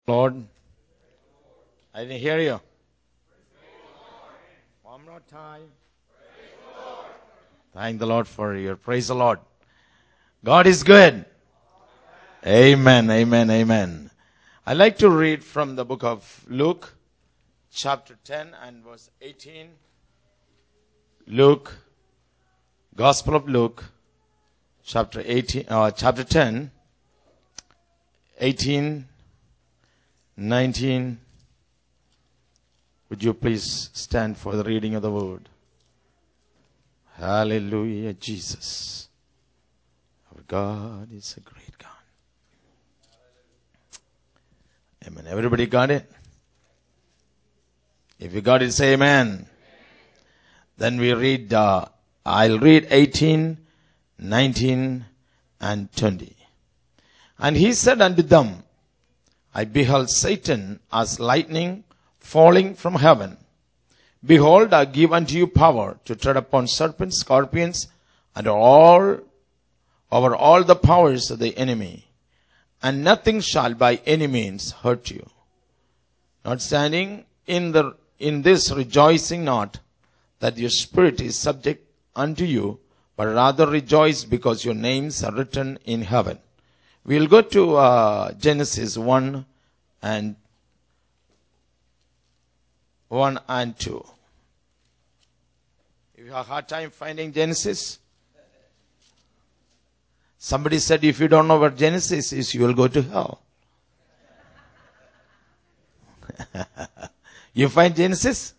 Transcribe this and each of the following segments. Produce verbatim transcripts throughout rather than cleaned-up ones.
Lord, I didn't hear you. One more time. Thank the Lord for your praise the Lord. God is good. Amen, amen, amen. I like to read from the book of Luke, chapter ten and verse eighteen. Luke, Gospel of Luke, chapter eighteen, uh, chapter ten, eighteen, nineteen. Would you please stand for the reading of the word? Hallelujah, Jesus. Our God is a great God. Amen. Everybody got it? If you got it, say amen. Then we read, uh, I'll read eighteen, nineteen, and twenty. And he said unto them, I beheld Satan as lightning falling from heaven. Behold, I give unto you power to tread upon serpents, scorpions, and all over all the powers of the enemy, and nothing shall by any means hurt you. Not standing in the in this rejoicing not that your spirit is subject unto you, but rather rejoice because your names are written in heaven. We'll go to uh, Genesis one and one and two. If you have a hard time finding Genesis, somebody said if you don't know what Genesis is, you will go to hell. You find Genesis?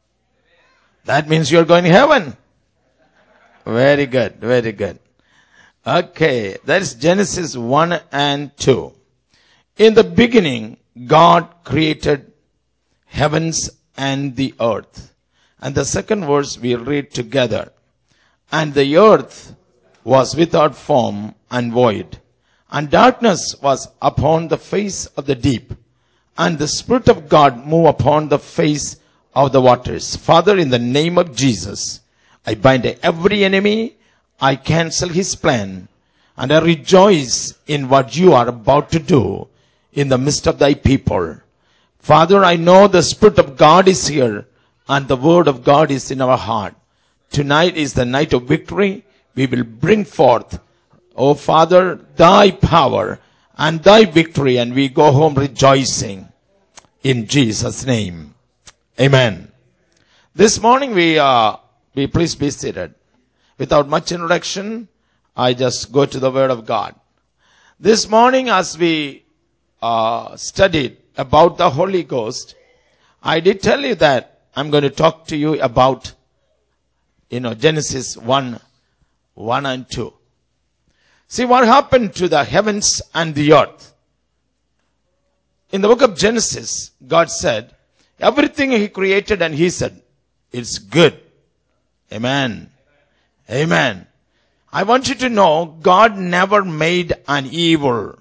That means you are going to heaven. Very good, very good. Okay, that's Genesis one and two. In the beginning, God created heavens and the earth. And the second verse we read together. And the earth was without form and void, and darkness was upon the face of the deep, and the Spirit of God moved upon the face of the waters. Father, in the name of Jesus, I bind every enemy, I cancel his plan, and I rejoice in what you are about to do in the midst of thy people. Father, I know the Spirit of God is here, and the Word of God is in our heart. Tonight is the night of victory. We will bring forth, oh Father, thy power and thy victory, and we go home rejoicing in Jesus' name. Amen. This morning we, uh, we please be seated. Without much introduction, I just go to the Word of God. This morning as we uh, studied about the Holy Ghost, I did tell you that I'm going to talk to you about, you know, Genesis one, one and two. See what happened to the heavens and the earth. In the book of Genesis, God said, everything he created and he said, it's good. Amen. Amen. I want you to know, God never made an evil.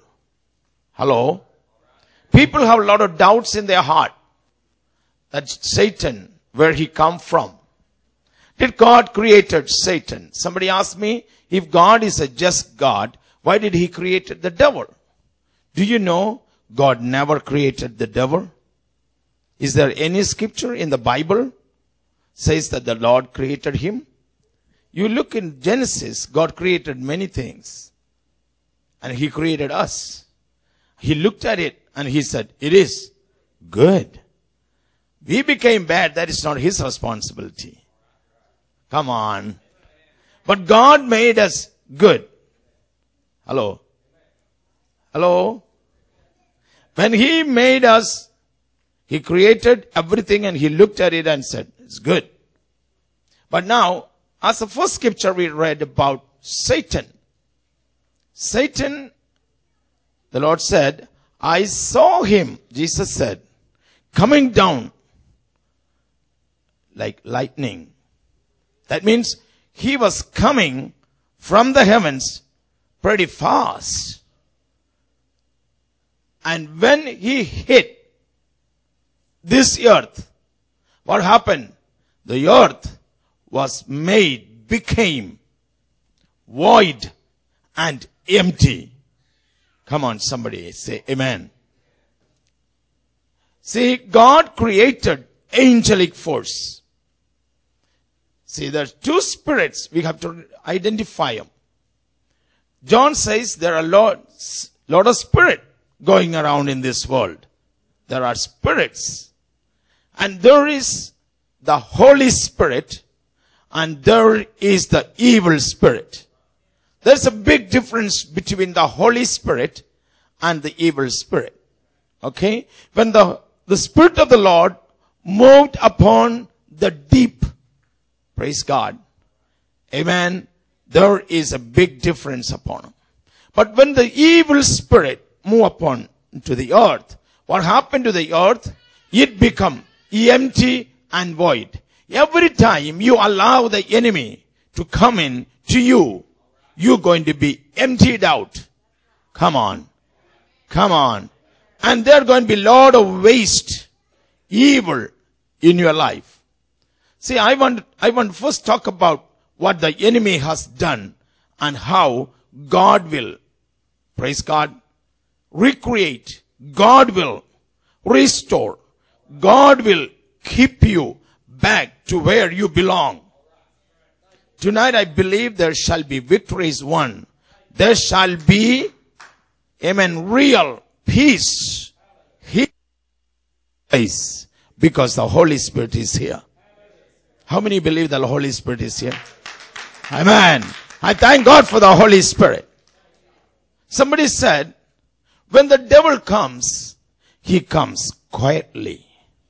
Hello? People have a lot of doubts in their heart that Satan, where he come from. Did God created Satan? Somebody asked me, if God is a just God, why did he create the devil? Do you know God never created the devil? Is there any scripture in the Bible says that the Lord created him? You look in Genesis, God created many things. And he created us. He looked at it and he said, it is good. We became bad, that is not his responsibility. Come on. But God made us good. Hello? Hello? When he made us, he created everything and he looked at it and said, it's good. But now, as the first scripture we read about Satan. Satan, the Lord said, I saw him, Jesus said, coming down like lightning. That means he was coming from the heavens pretty fast. And when he hit this earth, what happened? The earth was made, became void and empty. Come on, somebody say amen. See, God created angelic force. See, there are two spirits. We have to identify them. John says there are lots, lot of spirit going around in this world. There are spirits. And there is the Holy Spirit and there is the evil spirit. There's a big difference between the Holy Spirit and the evil spirit. Okay? When the, the Spirit of the Lord moved upon the deep, praise God. Amen. There is a big difference upon him. But when the evil spirit moved upon to the earth, what happened to the earth? It become empty and void. Every time you allow the enemy to come in to you, you're going to be emptied out. Come on. Come on. And there are going to be a lot of waste, evil in your life. See, I want, I want to first talk about what the enemy has done and how God will, praise God, recreate. God will restore. God will keep you back to where you belong. Tonight I believe there shall be victories won. There shall be, amen, real peace. Peace. Because the Holy Spirit is here. How many believe the Holy Spirit is here? Amen. I thank God for the Holy Spirit. Somebody said, when the devil comes, he comes quietly.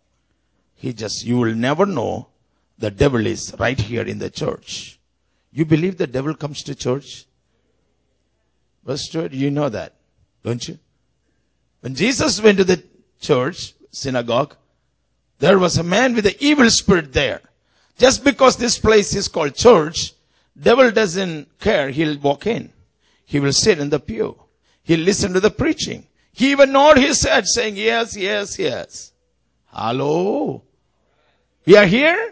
He just, you will never know the devil is right here in the church. You believe the devil comes to church? Brother Stuart, you know that, don't you? When Jesus went to the church, synagogue, there was a man with an evil spirit there. Just because this place is called church, devil doesn't care. He'll walk in. He will sit in the pew. He'll listen to the preaching. He even nod his head saying, yes, yes, yes. Hello. We are here?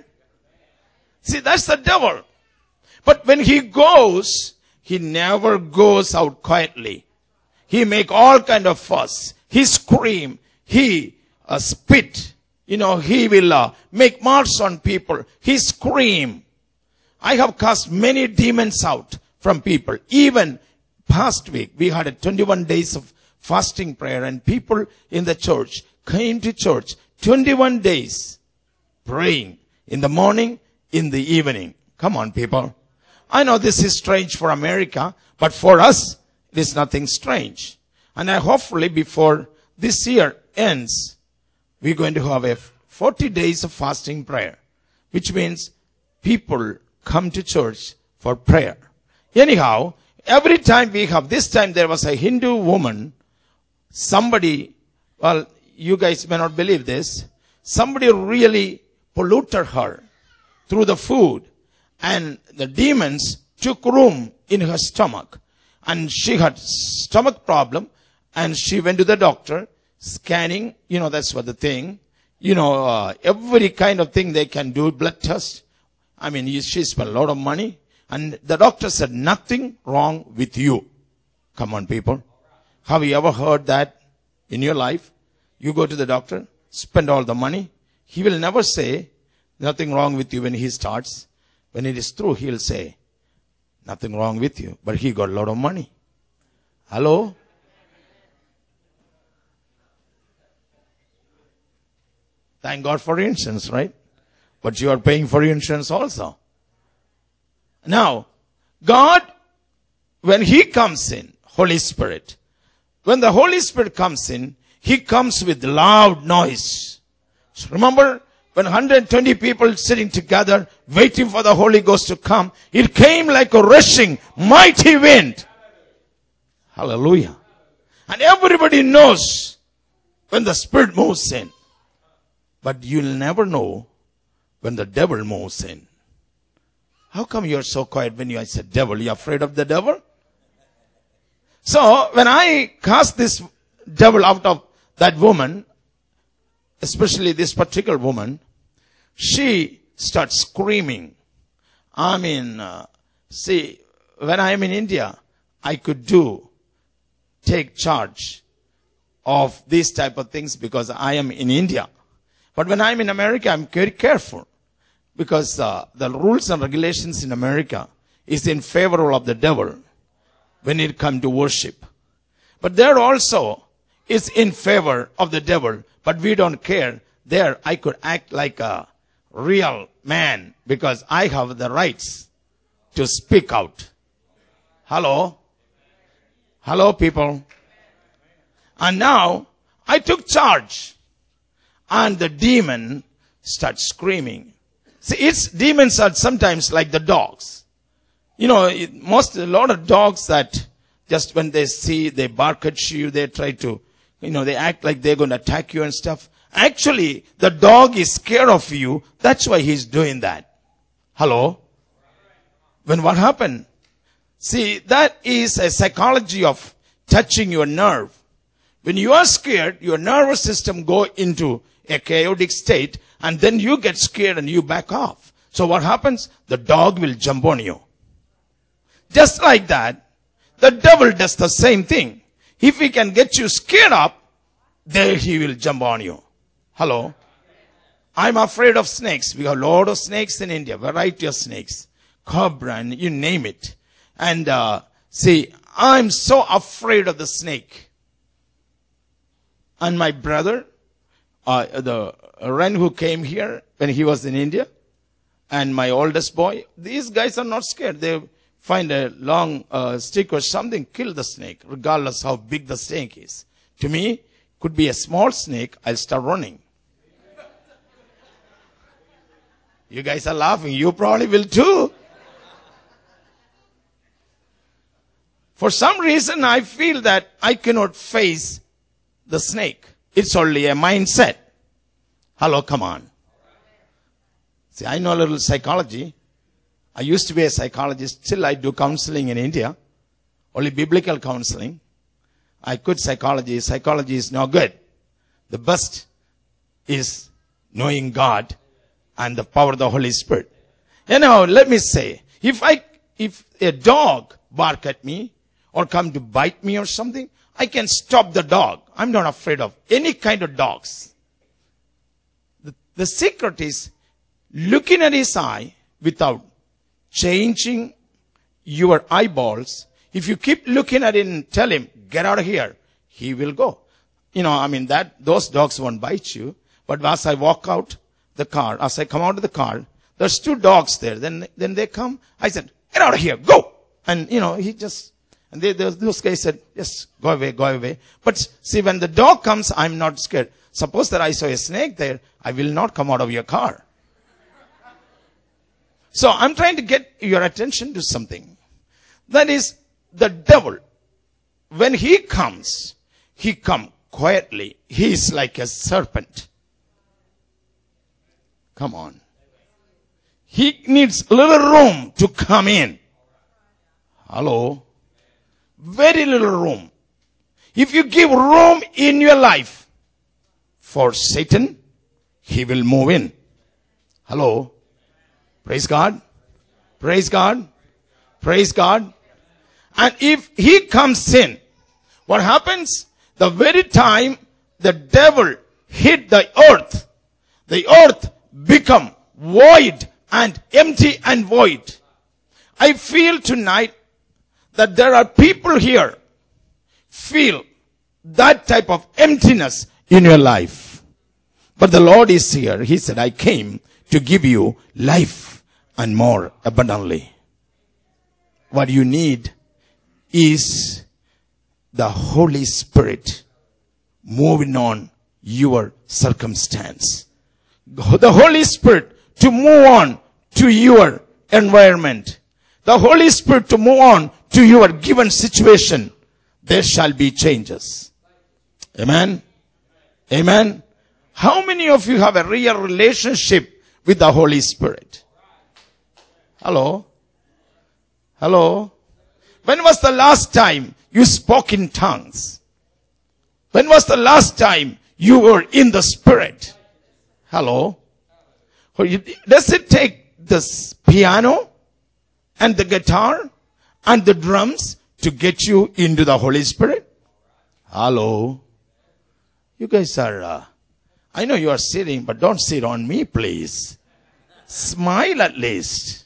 See, that's the devil. But when he goes, he never goes out quietly. He make all kind of fuss. He scream. He uh, spit. You know, he will uh, make marks on people. He scream. I have cast many demons out from people. Even past week, we had a twenty-one days of fasting prayer and people in the church came to church. twenty-one days praying in the morning, in the evening. Come on, people. I know this is strange for America, but for us, it is nothing strange. And I hopefully before this year ends, we're going to have a forty days of fasting prayer, which means people come to church for prayer. Anyhow, every time we have, this time there was a Hindu woman, somebody, well, you guys may not believe this, somebody really polluted her through the food and the demons took room in her stomach and she had stomach problem and she went to the doctor, scanning, you know, that's what the thing, you know, uh, every kind of thing they can do, blood test. I mean, she spent a lot of money and the doctor said nothing wrong with you. Come on, people. Have you ever heard that in your life? You go to the doctor, spend all the money. He will never say nothing wrong with you when he starts. When it is through, he'll say nothing wrong with you. But he got a lot of money. Hello? Thank God for insurance, right? But you are paying for insurance also. Now, God, when He comes in, Holy Spirit, when the Holy Spirit comes in, He comes with loud noise. So remember, when one hundred twenty people sitting together, waiting for the Holy Ghost to come, it came like a rushing, mighty wind. Hallelujah. And everybody knows when the Spirit moves in. But you'll never know when the devil moves in. How come you're so quiet when you I said devil? You're afraid of the devil? So, when I cast this devil out of that woman, especially this particular woman, she starts screaming. I mean, uh, see, when I'm in India, I could do, take charge of these type of things because I am in India. But when I'm in America, I'm very careful because uh, the rules and regulations in America is in favor of the devil when it comes to worship. But there also is in favor of the devil, but we don't care. There I could act like a real man because I have the rights to speak out. Hello? Hello, people. And now I took charge and the demon starts screaming. See, its demons are sometimes like the dogs. You know, it, most, a lot of dogs that just when they see, they bark at you, they try to, you know, they act like they're going to attack you and stuff. Actually, the dog is scared of you. That's why he's doing that. Hello? When what happened? See, that is a psychology of touching your nerve. When you are scared, your nervous system go into a chaotic state and then you get scared and you back off. So what happens? The dog will jump on you. Just like that, the devil does the same thing. If he can get you scared up, there he will jump on you. Hello? I'm afraid of snakes. We have a lot of snakes in India, variety of snakes. Cobra and you name it. And uh, see, I'm so afraid of the snake. And my brother, uh, the Ren who came here when he was in India, and my oldest boy, these guys are not scared. They find a long uh, stick or something, kill the snake, regardless how big the snake is. To me, could be a small snake, I'll start running. You guys are laughing. You probably will too. For some reason, I feel that I cannot face the snake. It's only a mindset. Hello, come on. See, I know a little psychology. I used to be a psychologist. Still, I do counseling in India. Only biblical counseling. I quit psychology. Psychology is no good. The best is knowing God and the power of the Holy Spirit. You know, let me say, if I, if a dog bark at me or come to bite me or something, I can stop the dog. I'm not afraid of any kind of dogs. The, the secret is looking at his eye without changing your eyeballs. If you keep looking at it and tell him, get out of here, he will go. You know, I mean, that, those dogs won't bite you. But as I walk out the car, as I come out of the car, there's two dogs there. Then, then they come. I said, get out of here, go. And, you know, he just, and they, those, those guys said, yes, go away, go away. But see, when the dog comes, I'm not scared. Suppose that I saw a snake there, I will not come out of your car. So I'm trying to get your attention to something. That is, the devil, when he comes, he comes quietly. He is like a serpent. Come on. He needs little room to come in. Hello. Very little room. If you give room in your life for Satan, he will move in. Hello. Praise God. Praise God. Praise God. And if he comes in, what happens? The very time the devil hit the earth, the earth become void and empty and void. I feel tonight that there are people here feel that type of emptiness in your life. But the Lord is here. He said, I came to give you life and more abundantly. What you need is the Holy Spirit moving on your circumstance. The Holy Spirit to move on to your environment. The Holy Spirit to move on to your given situation. There shall be changes. Amen. Amen. How many of you have a real relationship with the Holy Spirit? Hello? Hello? When was the last time you spoke in tongues? When was the last time you were in the Spirit? Hello? Does it take this piano and the guitar and the drums to get you into the Holy Spirit? Hello? You guys are, uh, I know you are sitting, but don't sit on me, please. Smile at least.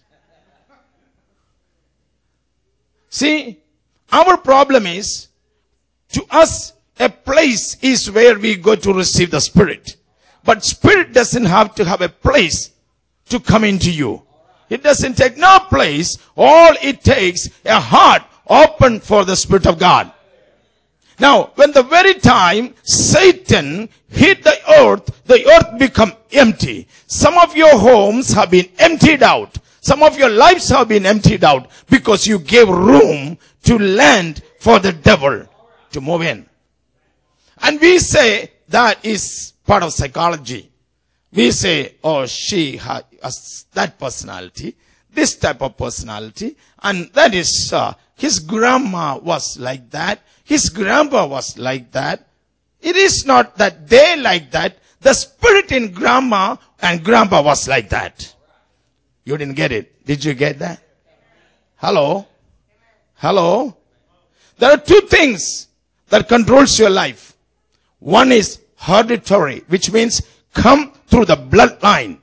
See, our problem is, to us, a place is where we go to receive the Spirit. But Spirit doesn't have to have a place to come into you. It doesn't take no place. All it takes, a heart open for the Spirit of God. Now, when the very time Satan hit the earth, the earth become empty. Some of your homes have been emptied out. Some of your lives have been emptied out because you gave room to land for the devil to move in. And we say that is part of psychology. We say, oh, she has that personality, this type of personality, and that is, uh, his grandma was like that, his grandpa was like that. It is not that they like that. The spirit in grandma and grandpa was like that. You didn't get it. Did you get that? Hello? Hello? There are two things that controls your life. One is hereditary, which means come through the bloodline.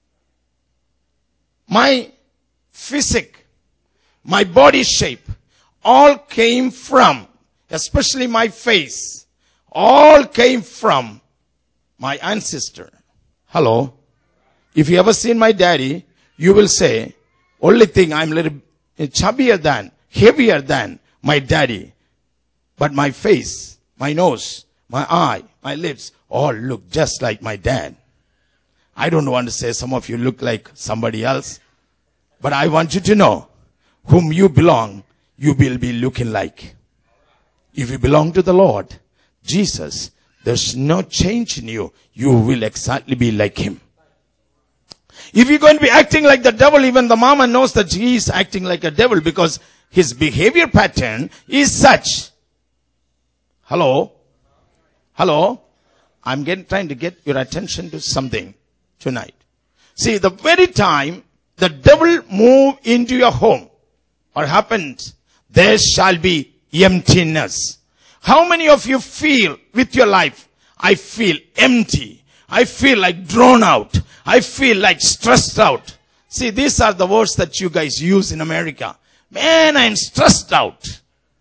My physique, my body shape, all came from, especially my face, all came from my ancestor. Hello? If you ever seen my daddy, you will say, only thing I'm a little chubbier than, heavier than my daddy. But my face, my nose, my eye, my lips, all look just like my dad. I don't want to say some of you look like somebody else. But I want you to know, whom you belong, you will be looking like. If you belong to the Lord, Jesus, there's no change in you. You will exactly be like him. If you're going to be acting like the devil, even the mama knows that he is acting like a devil because his behavior pattern is such. Hello? Hello? I'm getting, trying to get your attention to something tonight. See, the very time the devil moved into your home, what happened? There shall be emptiness. How many of you feel with your life, I feel empty. I feel like drawn out. I feel like stressed out. See, these are the words that you guys use in America. Man, I'm stressed out.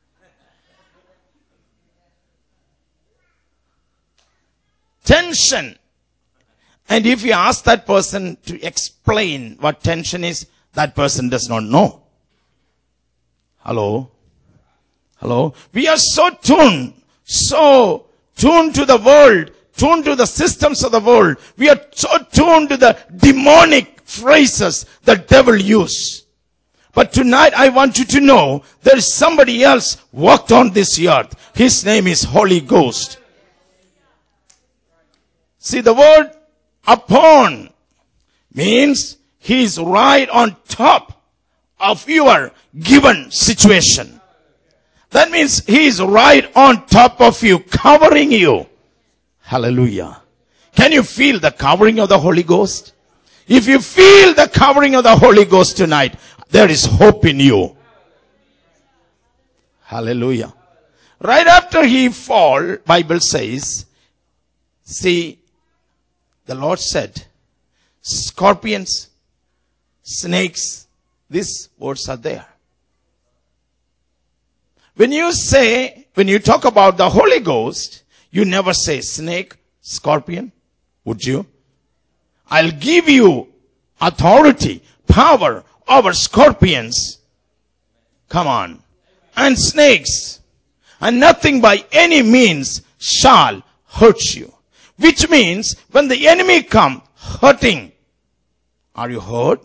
Tension. And if you ask that person to explain what tension is, that person does not know. Hello? Hello? We are so tuned, so tuned to the world, tuned to the systems of the world. We are so tuned to the demonic phrases the devil uses. But tonight I want you to know there is somebody else walked on this earth. His name is Holy Ghost. See, the word upon means he is right on top of your given situation. That means he is right on top of you, covering you. Hallelujah. Can you feel the covering of the Holy Ghost? If you feel the covering of the Holy Ghost tonight, there is hope in you. Hallelujah. Right after he fall, Bible says, see, the Lord said, scorpions, snakes, these words are there. When you say, when you talk about the Holy Ghost, you never say snake, scorpion, would you? I'll give you authority, power over scorpions. Come on. And snakes. And nothing by any means shall hurt you. Which means when the enemy come hurting, are you hurt?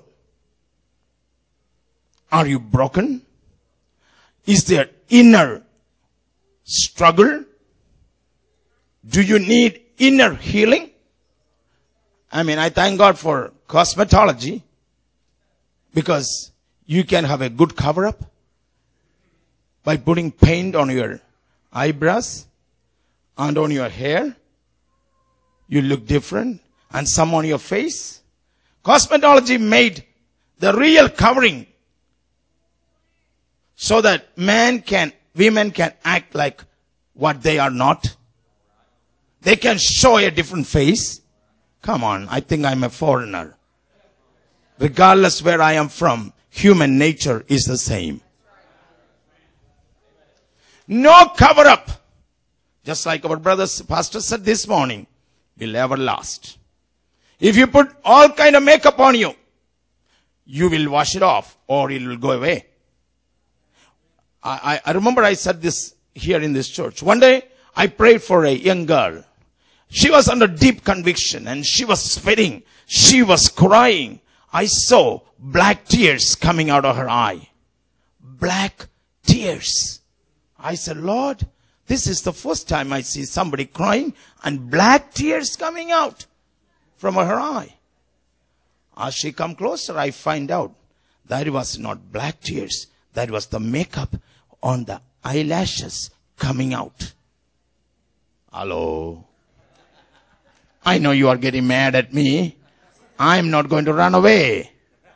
Are you broken? Is there inner struggle? Do you need inner healing? I mean, I thank God for cosmetology because you can have a good cover-up by putting paint on your eyebrows and on your hair. You look different, and some on your face. Cosmetology made the real covering so that man can, women can act like what they are not. They can show a different face. Come on, I think I'm a foreigner. Regardless where I am from, human nature is the same. No cover up. Just like our brother pastor said this morning, will ever last. If you put all kind of makeup on you, you will wash it off or it will go away. I, I, I remember I said this here in this church. One day I prayed for a young girl. She was under deep conviction and she was sweating. She was crying. I saw black tears coming out of her eye. Black tears. I said, Lord, this is the first time I see somebody crying and black tears coming out from her eye. As she come closer, I find out that it was not black tears. That was the makeup on the eyelashes coming out. Hello. I know you are getting mad at me. I'm not going to run away.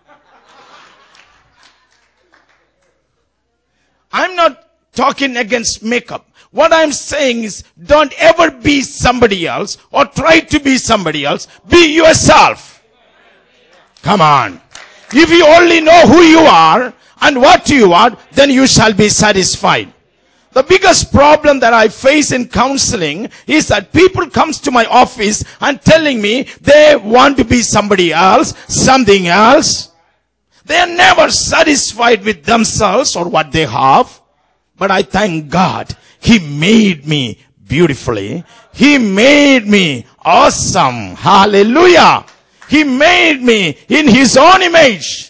I'm not talking against makeup. What I'm saying is, don't ever be somebody else or try to be somebody else. Be yourself. Come on. If you only know who you are and what you are, then you shall be satisfied. The biggest problem that I face in counseling is that people comes to my office and telling me they want to be somebody else, something else. They are never satisfied with themselves or what they have. But I thank God, He made me beautifully. He made me awesome. Hallelujah. He made me in His own image.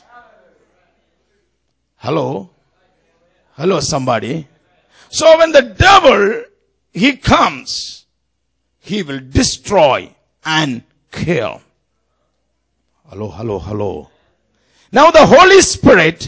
Hello? Hello, somebody. So when the devil, he comes, he will destroy and kill. Hello, hello, hello. Now the Holy Spirit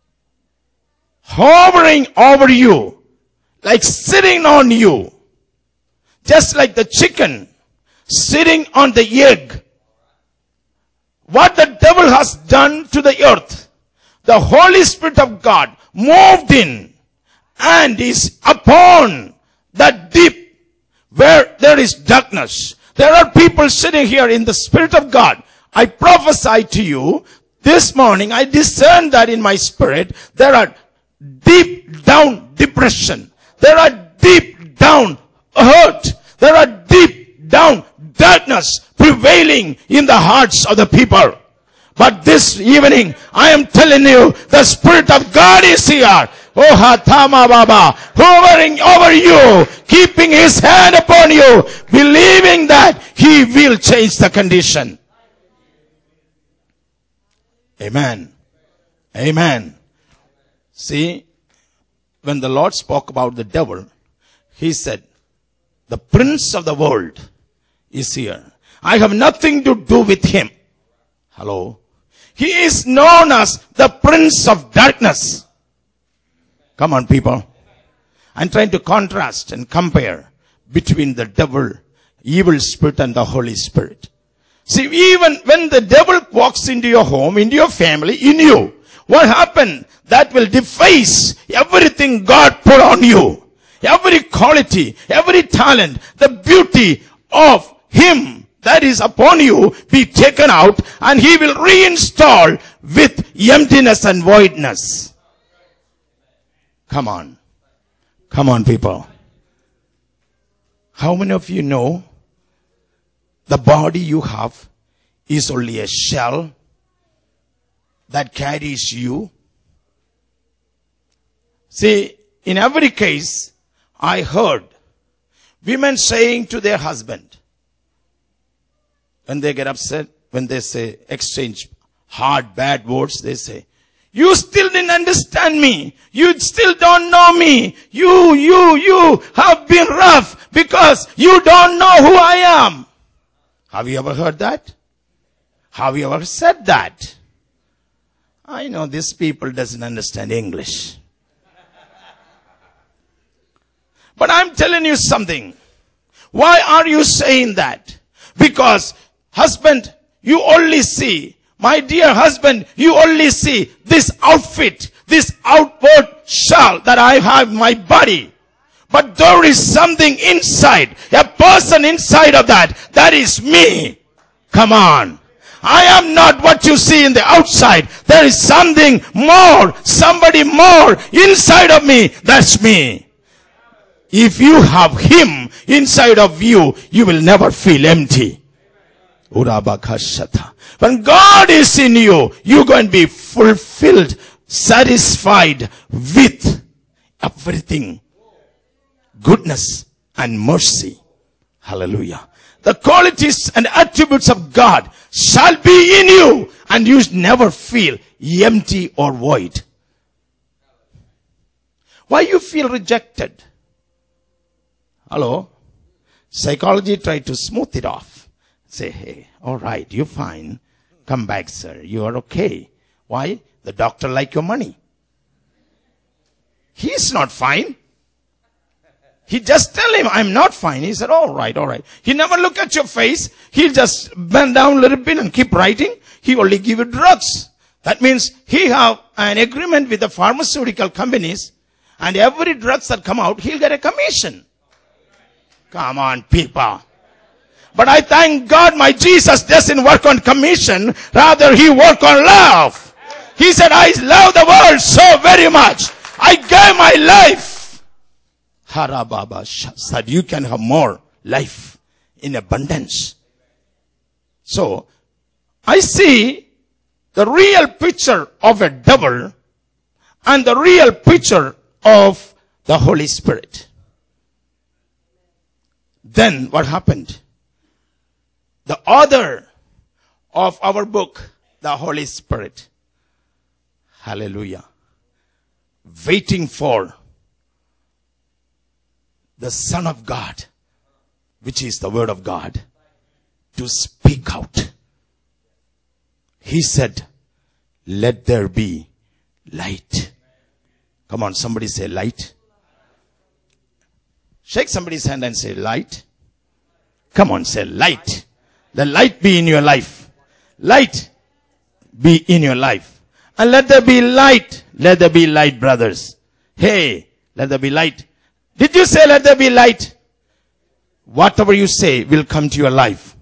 hovering over you, like sitting on you, just like the chicken sitting on the egg. What the devil has done to the earth, the Holy Spirit of God moved in and is upon that deep where there is darkness. There are people sitting here in the Spirit of God. I prophesy to you this morning, I discern that in my spirit, there are deep down depression. There are deep down hurt. There are deep down darkness prevailing in the hearts of the people. But this evening, I am telling you, the Spirit of God is here. Oh, Hatama Baba, hovering over you, keeping His hand upon you, believing that He will change the condition. Amen. Amen. See, when the Lord spoke about the devil, He said, the prince of the world is here. I have nothing to do with him. Hello. He is known as the prince of darkness. Come on, people. I'm trying to contrast and compare between the devil, evil spirit, and the Holy Spirit. See, even when the devil walks into your home, into your family, in you, what happened? That will deface everything God put on you. Every quality, every talent, the beauty of Him that is upon you be taken out, and He will reinstall with emptiness and voidness. Come on. Come on, people. How many of you know the body you have is only a shell that carries you? See, in every case, I heard women saying to their husband, when they get upset, when they say, exchange hard, bad words, they say, you still didn't understand me. You still don't know me. You, you, you have been rough because you don't know who I am. Have you ever heard that? Have you ever said that? I know these people doesn't understand English. But I'm telling you something. Why are you saying that? Because, husband, you only see, my dear husband, you only see this outfit, this outward shell that I have in my body. But there is something inside, a person inside of that. That is me. Come on. I am not what you see in the outside. There is something more, somebody more inside of me. That's me. If you have him inside of you, you will never feel empty. When God is in you, you're going to be fulfilled, satisfied with everything. Goodness and mercy. Hallelujah. The qualities and attributes of God shall be in you, and you never feel empty or void. Why you feel rejected? Hello? Psychology tried to smooth it off. Say, hey, all right, you're fine. Come back, sir. You are okay. Why? The doctor like your money. He's not fine. He just tell him, I'm not fine. He said, all right, all right. He never look at your face. He'll just bend down a little bit and keep writing. He only give you drugs. That means he have an agreement with the pharmaceutical companies, and every drugs that come out, he'll get a commission. Come on, people. But I thank God my Jesus doesn't work on commission. Rather, he work on love. He said, I love the world so very much. I gave my life. Harababa said you can have more life in abundance. So, I see the real picture of a devil and the real picture of the Holy Spirit. Then what happened? The author of our book, the Holy Spirit, hallelujah, waiting for the Son of God, which is the Word of God, to speak out. He said, let there be light. Come on, somebody say light. Shake somebody's hand and say light. Come on, say light. The light be in your life. Light be in your life. And let there be light. Let there be light, brothers. Hey, let there be light. Did you say let there be light? Whatever you say will come to your life.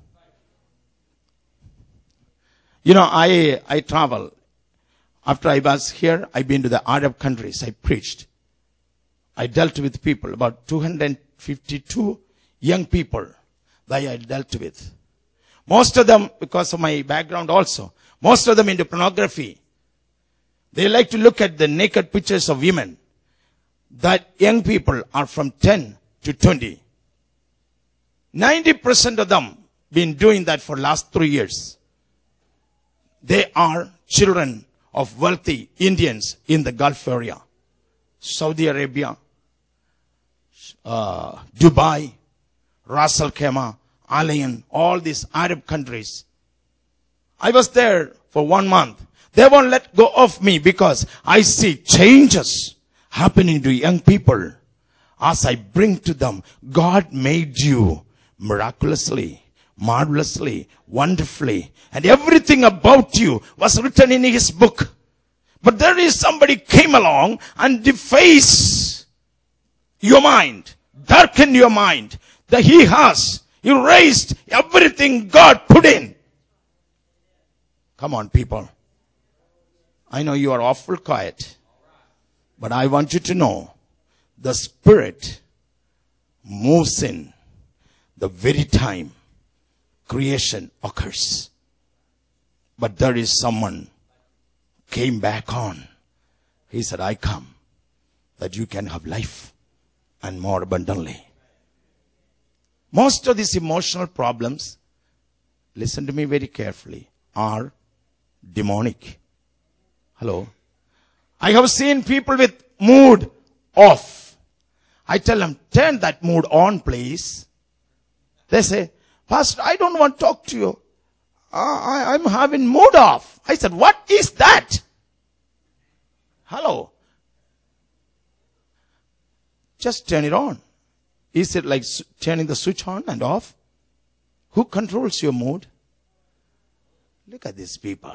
You know, I, I travel. After I was here, I've been to the Arab countries. I preached. I dealt with people, about two hundred fifty-two young people that I dealt with. Most of them, because of my background also, most of them into pornography. They like to look at the naked pictures of women. That young people are from ten to twenty. ninety percent of them been doing that for last three years. They are children of wealthy Indians in the Gulf area. Saudi Arabia, uh, Dubai, Ras Al Khaimah, Al Ain, all these Arab countries. I was there for one month. They won't let go of me because I see changes happening to young people as I bring to them. God made you miraculously, marvelously, wonderfully, and everything about you was written in his book. But there is somebody came along and deface your mind, darken your mind, that he has erased everything God put in. Come on, people. I know you are awful quiet. But I want you to know, the Spirit moves in the very time creation occurs. But there is someone came back on. He said, I come that you can have life and more abundantly. Most of these emotional problems, listen to me very carefully, are demonic. Hello? I have seen people with mood off. I tell them, turn that mood on, please. They say, Pastor, I don't want to talk to you. I, I'm having mood off. I said, what is that? Hello? Just turn it on. Is it like turning the switch on and off? Who controls your mood? Look at these people.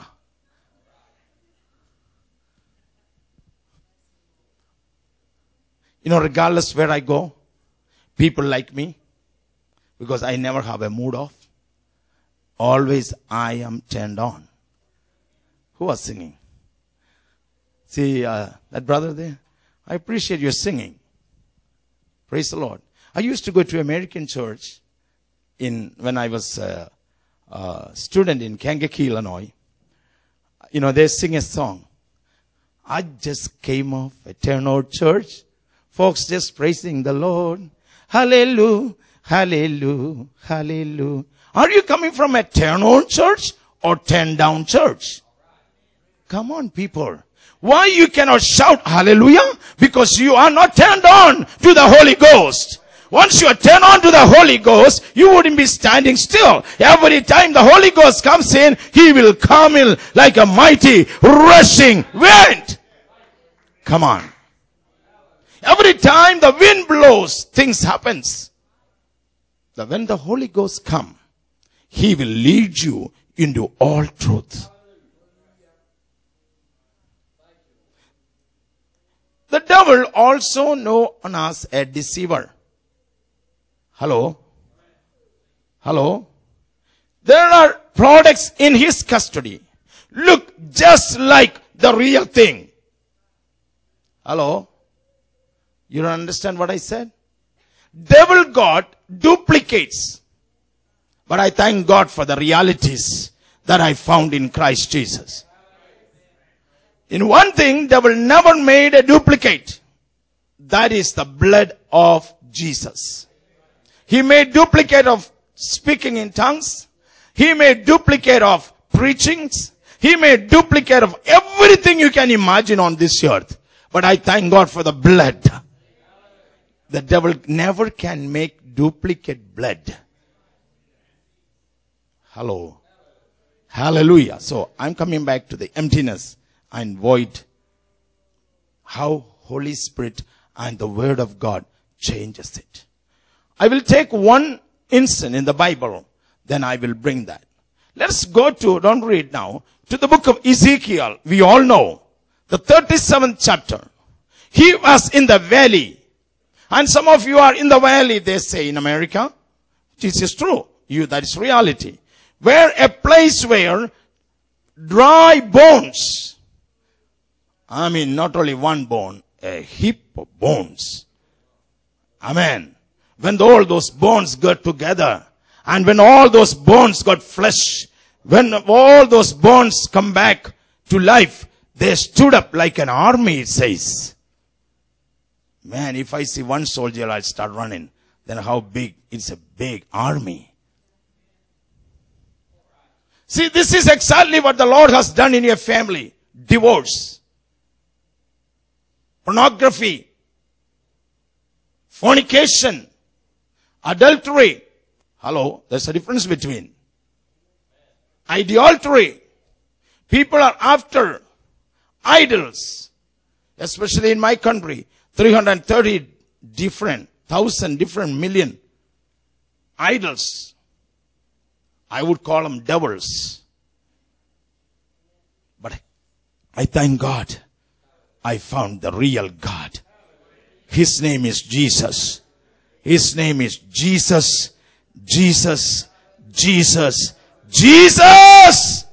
You know, regardless where I go, people like me because I never have a mood off. Always I am turned on. Who was singing? See, uh, that brother there? I appreciate your singing. Praise the Lord. I used to go to American church in when I was a, a student in Kankakee, Illinois. You know, they sing a song. I just came off a turnout church. Folks just praising the Lord. Hallelujah, hallelujah, hallelujah. Are you coming from a turn-on church or turn-down church? Come on, people. Why you cannot shout hallelujah? Because you are not turned on to the Holy Ghost. Once you are turned on to the Holy Ghost, you wouldn't be standing still. Every time the Holy Ghost comes in, He will come in like a mighty rushing wind. Come on. Every time the wind blows, things happens. But when the Holy Ghost comes, He will lead you into all truth. The devil also known as a deceiver. Hello? Hello? There are products in his custody. Look just like the real thing. Hello? You don't understand what I said? Devil got duplicates. But I thank God for the realities that I found in Christ Jesus. In one thing, devil never made a duplicate. That is the blood of Jesus. He made duplicate of speaking in tongues. He made duplicate of preachings. He made duplicate of everything you can imagine on this earth. But I thank God for the blood. The devil never can make duplicate blood. Hello. Hallelujah. So I'm coming back to the emptiness and void. How Holy Spirit and the Word of God changes it. I will take one instant in the Bible, then I will bring that. Let's go to, don't read now, to the book of Ezekiel. We all know, the thirty-seventh chapter. He was in the valley. And some of you are in the valley, they say in America. This is true. You, that is reality. Where a place where dry bones, I mean not only one bone, a heap of bones. Amen. When all those bones got together, and when all those bones got flesh, when all those bones come back to life, they stood up like an army, it says. Man, if I see one soldier, I'll start running. Then how big? It's a big army. See, this is exactly what the Lord has done in your family. Divorce, pornography, fornication, adultery. Hello, there's a difference between. Idolatry. People are after idols. Especially in my country. three hundred thirty different, thousand different million idols. I would call them devils. But I thank God. I found the real God. His name is Jesus. His name is Jesus. Jesus. Jesus. Jesus.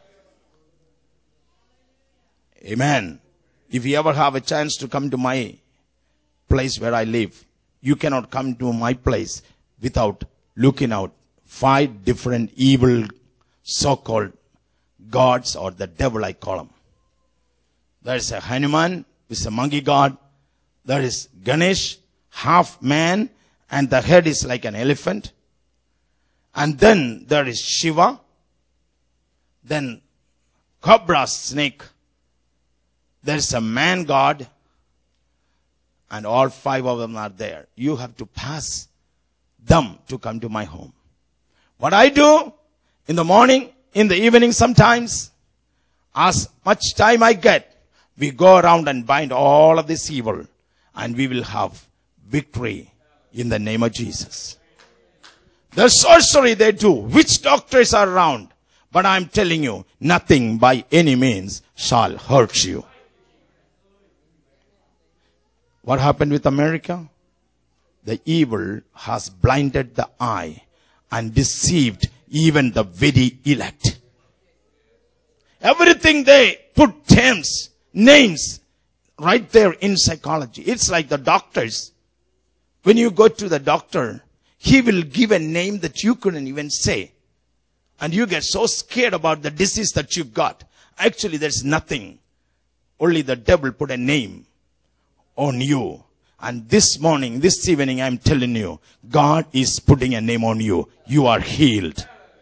Amen. If you ever have a chance to come to my place where I live, you cannot come to my place without looking out five different evil so-called gods, or the devil I call them. There is a Hanuman, which is a monkey god. There is Ganesh, half man, and the head is like an elephant. And then there is Shiva. Then cobra snake. There is a man god. And all five of them are there. You have to pass them to come to my home. What I do in the morning, in the evening sometimes, as much time I get, we go around and bind all of this evil, and we will have victory in the name of Jesus. The sorcery they do, witch doctors are around, but I'm telling you, nothing by any means shall hurt you. What happened with America? the evil has blinded the eye and deceived even the very elect. Everything they put terms, names, right there in psychology. It's like the doctors. When you go to the doctor, he will give a name that you couldn't even say. And you get so scared about the disease that you got. Actually, there's nothing. Only the devil put a name on you. And this morning, this evening, I'm telling you, God is putting a name on you. You are healed.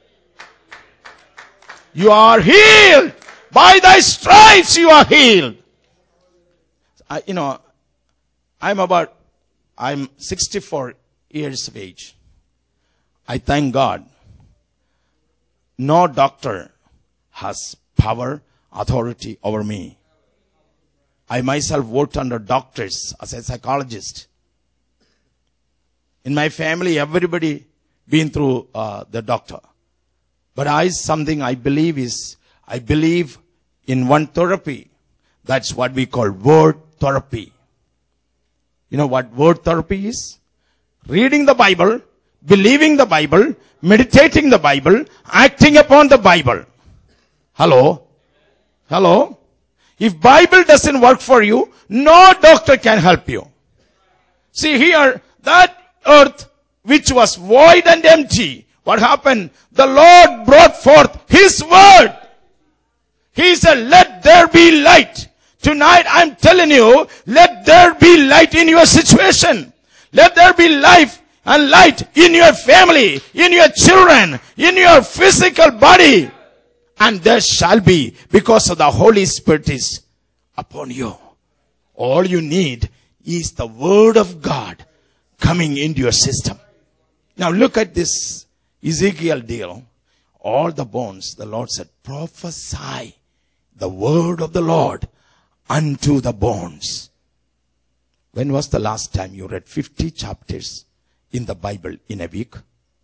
You are healed. By thy stripes you are healed. I, you know, I'm about, I'm sixty-four years of age. I thank God. No doctor has power, authority over me. I myself worked under doctors as a psychologist. In my family, everybody been through uh, the doctor. But I, something I believe is, I believe in one therapy. That's what we call word therapy. You know what word therapy is? Reading the Bible, believing the Bible, meditating the Bible, acting upon the Bible. Hello? Hello? If Bible doesn't work for you, no doctor can help you. See here, that earth which was void and empty, what happened? The Lord brought forth His word. He said, let there be light. Tonight I'm telling you, let there be light in your situation. Let there be life and light in your family, in your children, in your physical body. And there shall be, because of the Holy Spirit is upon you. All you need is the word of God coming into your system. Now look at this Ezekiel deal. All the bones, the Lord said, prophesy the word of the Lord unto the bones. When was the last time you read fifty chapters in the Bible in a week?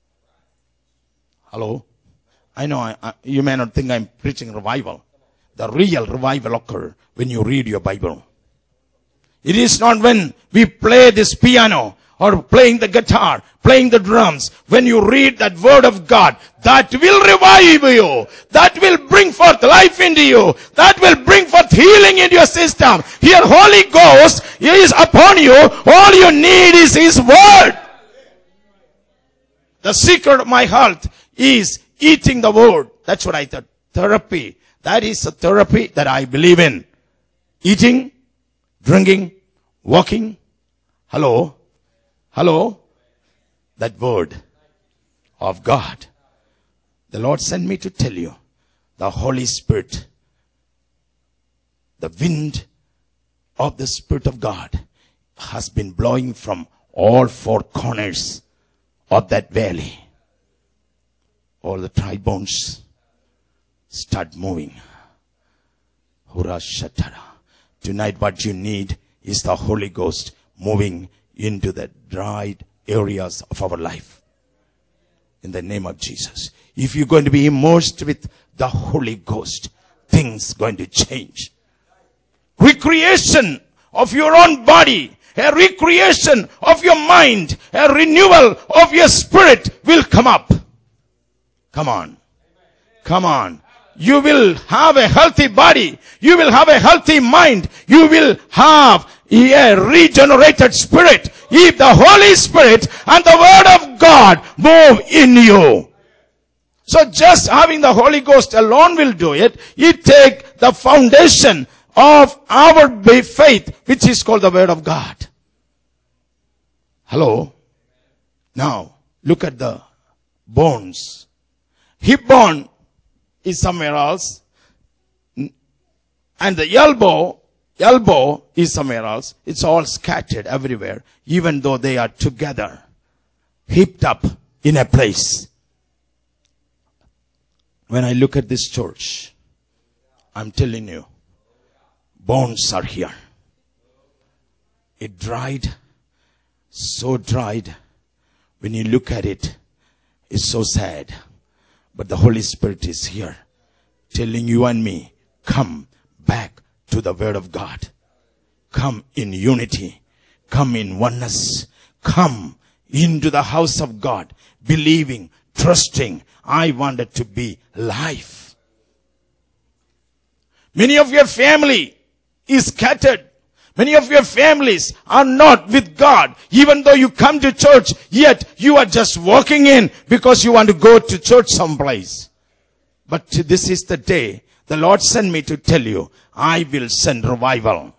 Hello? I know I, I, you may not think I'm preaching revival. The real revival occurs when you read your Bible. It is not when we play this piano or playing the guitar, playing the drums. When you read that word of God, that will revive you. That will bring forth life into you. That will bring forth healing into your system. Here, Holy Ghost is upon you. All you need is His word. The secret of my health is eating the word. That's what I thought. Therapy. That is a therapy that I believe in. Eating, drinking, walking. Hello? Hello? That word of God. The Lord sent me to tell you, the Holy Spirit, the wind of the Spirit of God has been blowing from all four corners of that valley. All the dry bones start moving. Hurrah Shatara. Tonight what you need is the Holy Ghost moving into the dried areas of our life. In the name of Jesus. If you're going to be immersed with the Holy Ghost, things going to change. Recreation of your own body, a recreation of your mind, a renewal of your spirit will come up. Come on. Come on. You will have a healthy body. You will have a healthy mind. You will have a regenerated spirit. If the Holy Spirit and the Word of God move in you. So just having the Holy Ghost alone will do it. It takes the foundation of our faith, which is called the Word of God. Hello? Now, look at the bones. Hip bone is somewhere else. And the elbow, elbow is somewhere else. It's all scattered everywhere, even though they are together, heaped up in a place. When I look at this church, I'm telling you, bones are here. It dried, so dried. When you look at it, it's so sad. But the Holy Spirit is here, telling you and me, come back to the Word of God. Come in unity. Come in oneness. come into the house of God, believing, trusting. I wanted to be life. Many of your family is scattered. Many of your families are not with God. Even though you come to church, yet you are just walking in because you want to go to church someplace. But this is the day the Lord sent me to tell you, I will send revival.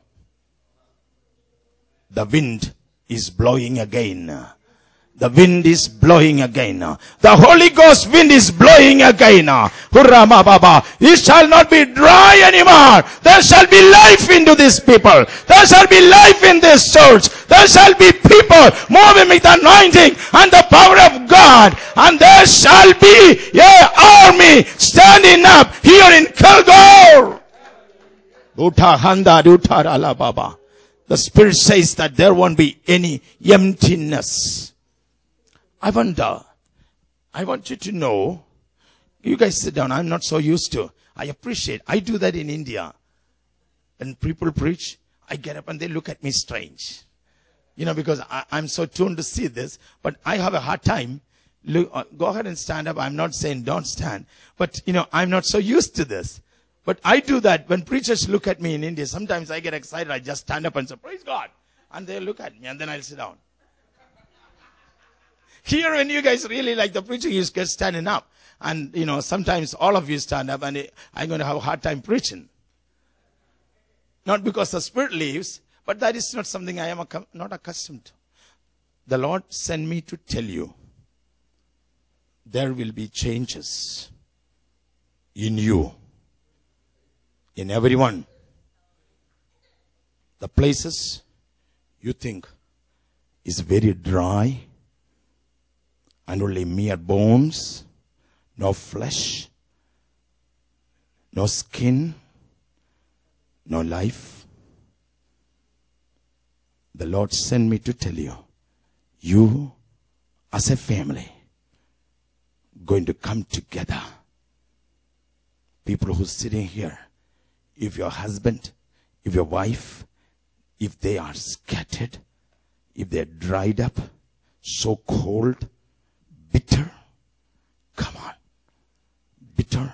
The wind is blowing again. The wind is blowing again. The Holy Ghost wind is blowing again. Hurrah, Baba. It shall not be dry anymore. There shall be life into these people. There shall be life in this church. There shall be people moving with anointing and the power of God. And there shall be an army standing up here in Kilgore. The Spirit says that there won't be any emptiness. I wonder, I want you to know, you guys sit down, I'm not so used to. I appreciate, I do that in India. When people preach, I get up and they look at me strange. You know, because I, I'm so tuned to see this, but I have a hard time. Look, uh, go ahead and stand up. I'm not saying don't stand, but you know, I'm not so used to this. But I do that when preachers look at me in India. Sometimes I get excited. I just stand up and say, praise God. And they look at me and then I'll sit down. Here when you guys really like the preaching, you get standing up. And, you know, sometimes all of you stand up and I'm going to have a hard time preaching. Not because the Spirit leaves, but that is not something I am not accustomed to. The Lord sent me to tell you, there will be changes in you, in everyone. The places you think is very dry, and only mere bones, no flesh, no skin, no life. The Lord sent me to tell you, you as a family going to come together. People who are sitting here, if your husband, if your wife, if they are scattered, if they're dried up, so cold, bitter, come on, bitter.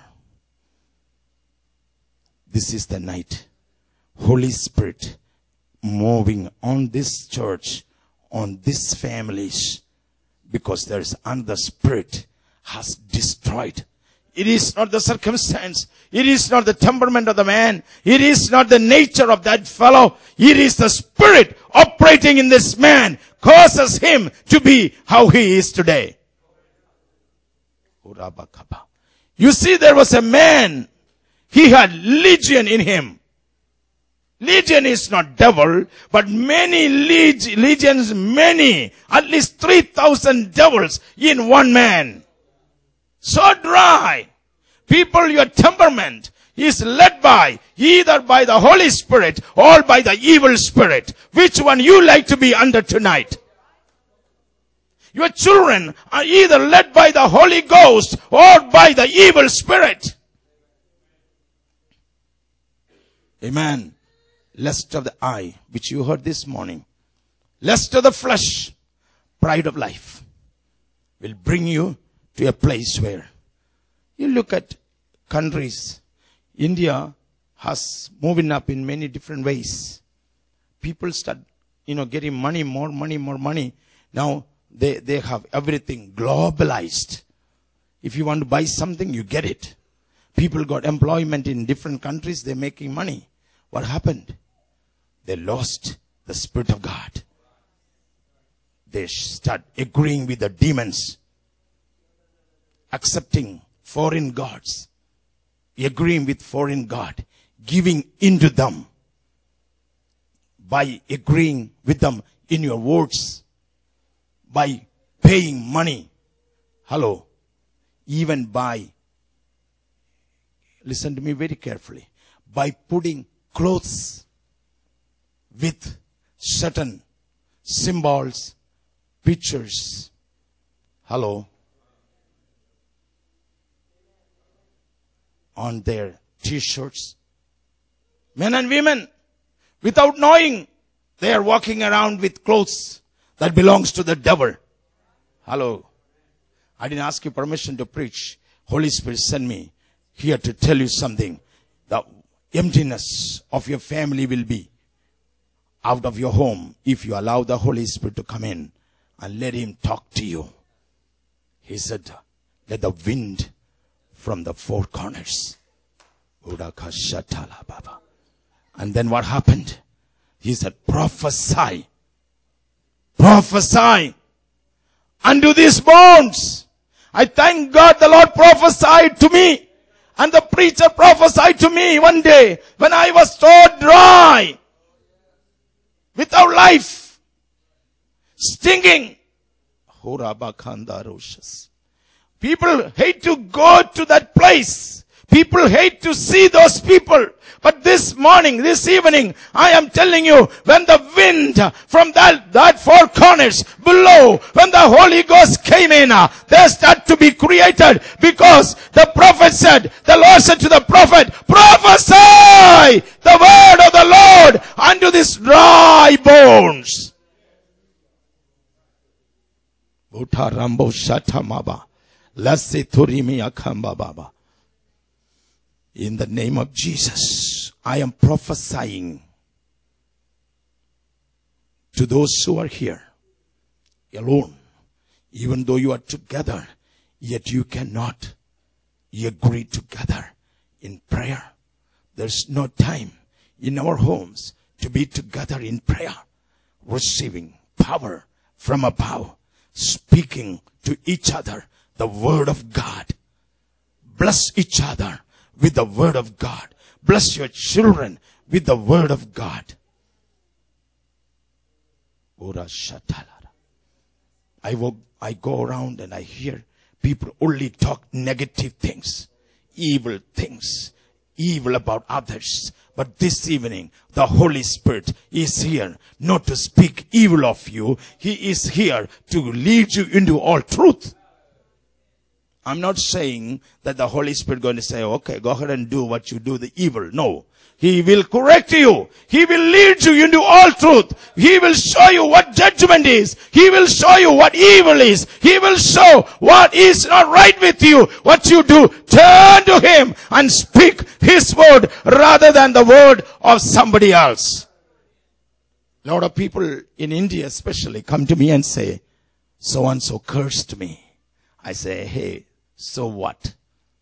This is the night. Holy Spirit moving on this church, on these families, because there is another spirit has destroyed. It is not the circumstance. It is not the temperament of the man. It is not the nature of that fellow. It is the spirit operating in this man causes him to be how he is today. You see, there was a man. He had legion in him. Legion is not devil, but many leg- legions, many, at least three thousand devils in one man. So dry. People, your temperament is led by either by the Holy Spirit or by the evil spirit. Which one you like to be under tonight? Your children are either led by the Holy Ghost or by the evil spirit. Amen. Lust of the eye, which you heard this morning. Lust of the flesh, pride of life, will bring you to a place where you look at countries. India has moving up in many different ways. People start, you know, getting money, more money, more money. Now they, they have everything globalized. If you want to buy something, you get it. People got employment in different countries. They're making money. What happened? They lost the Spirit of God. They start agreeing with the demons, accepting foreign gods, agreeing with foreign God, giving into them by agreeing with them in your words, by paying money. Hello. Even by, listen to me very carefully, by putting clothes with certain symbols, pictures. Hello. On their t-shirts. Men and women, without knowing, they are walking around with clothes that belongs to the devil. Hello. I didn't ask you permission to preach. Holy Spirit sent me here to tell you something. The emptiness of your family will be out of your home if you allow the Holy Spirit to come in and let him talk to you. He said, let the wind from the four corners. And then what happened? He said, prophesy. Prophesy unto these bones. I thank God the Lord prophesied to me. And the preacher prophesied to me one day when I was so dry, without life, stinging. People hate to go to that place. People hate to see those people. But this morning, this evening, I am telling you, when the wind from that, that four corners below, when the Holy Ghost came in, they start to be created, because the prophet said, the Lord said to the prophet, prophesy the word of the Lord unto these dry bones. In the name of Jesus, I am prophesying to those who are here alone. Even though you are together, yet you cannot agree together in prayer. There's no time in our homes to be together in prayer, receiving power from above, speaking to each other the word of God. Bless each other with the word of God. Bless your children with the word of God. I walk, I go around and I hear people only talk negative things, evil things, evil about others. But this evening, the Holy Spirit is here not to speak evil of you. He is here to lead you into all truth. I'm not saying that the Holy Spirit is going to say, okay, go ahead and do what you do, the evil. No. He will correct you. He will lead you into all truth. He will show you what judgment is. He will show you what evil is. He will show what is not right with you. What you do, turn to Him and speak His word rather than the word of somebody else. A lot of people in India especially come to me and say, so and so cursed me. I say, hey, so what?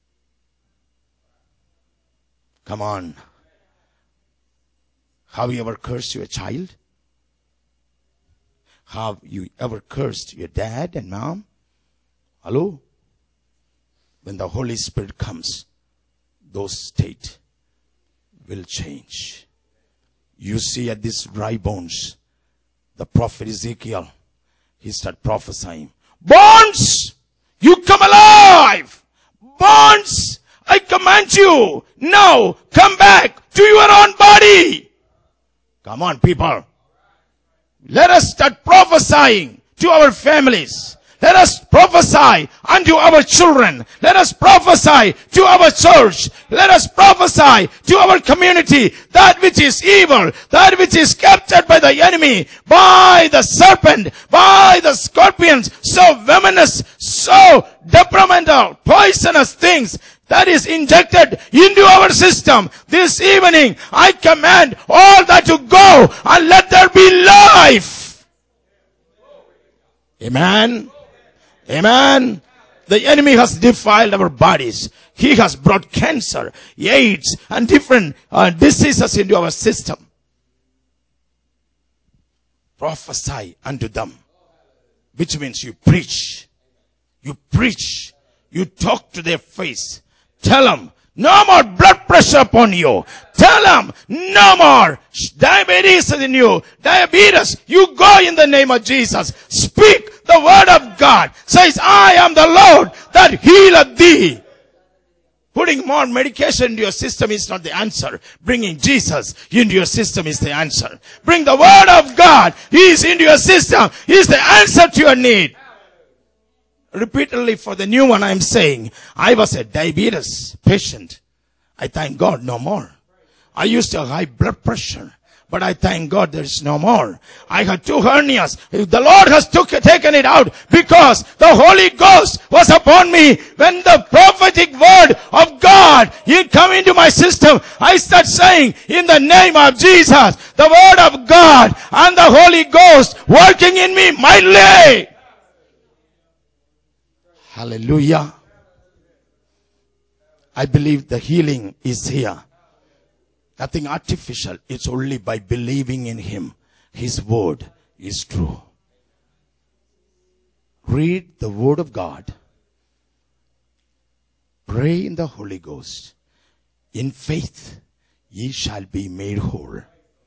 Come on. Have you ever cursed your child? Have you ever cursed your dad and mom? Hello? When the Holy Spirit comes, those state will change. You see at these dry bones, the prophet Ezekiel, he started prophesying. Bones! You come alive! Bones! I command you, now come back to your own body! Come on, people. Let us start prophesying to our families. Let us prophesy unto our children. Let us prophesy to our church. Let us prophesy to our community. That which is evil, that which is captured by the enemy, by the serpent, by the scorpions, so venomous, so detrimental, poisonous things that is injected into our system. This evening, I command all that to go and let there be life. Amen. Amen. The enemy has defiled our bodies. He has brought cancer, AIDS, and different uh, diseases into our system. Prophesy unto them, which means you preach. You preach. You talk to their face. Tell them, no more blood pressure upon you. Tell them, no more diabetes in you. Diabetes, you go in the name of Jesus. Speak the word of God. Says, I am the Lord that healeth thee. Putting more medication into your system is not the answer. Bringing Jesus into your system is the answer. Bring the word of God. He is into your system. He is the answer to your need. Repeatedly for the new one I am saying, I was a diabetes patient. I thank God no more. I used to have high blood pressure. But I thank God there is no more. I had two hernias. The Lord has took, taken it out because the Holy Ghost was upon me. When the prophetic word of God, He come into my system, I start saying, in the name of Jesus, the word of God and the Holy Ghost working in me mightily. Hallelujah. I believe the healing is here. Nothing artificial. It's only by believing in Him. His word is true. Read the word of God. Pray in the Holy Ghost. In faith, ye shall be made whole.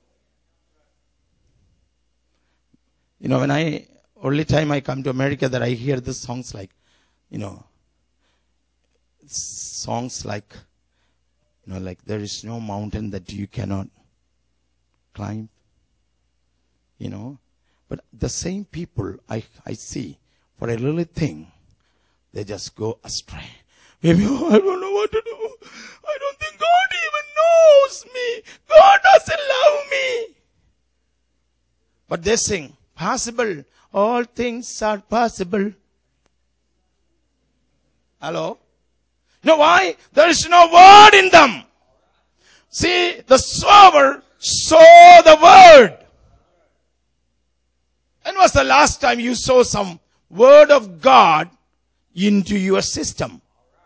You know, when I, only time I come to America that I hear the songs like, you know, songs like, you know, like there is no mountain that you cannot climb. You know, but the same people I, I see, for a little thing, they just go astray. Maybe, oh, I don't know what to do. I don't think God even knows me. God doesn't love me. But they sing, possible. All things are possible. Hello? You know why? There is no word in them. See, the sower saw the word. When was the last time you saw some word of God into your system?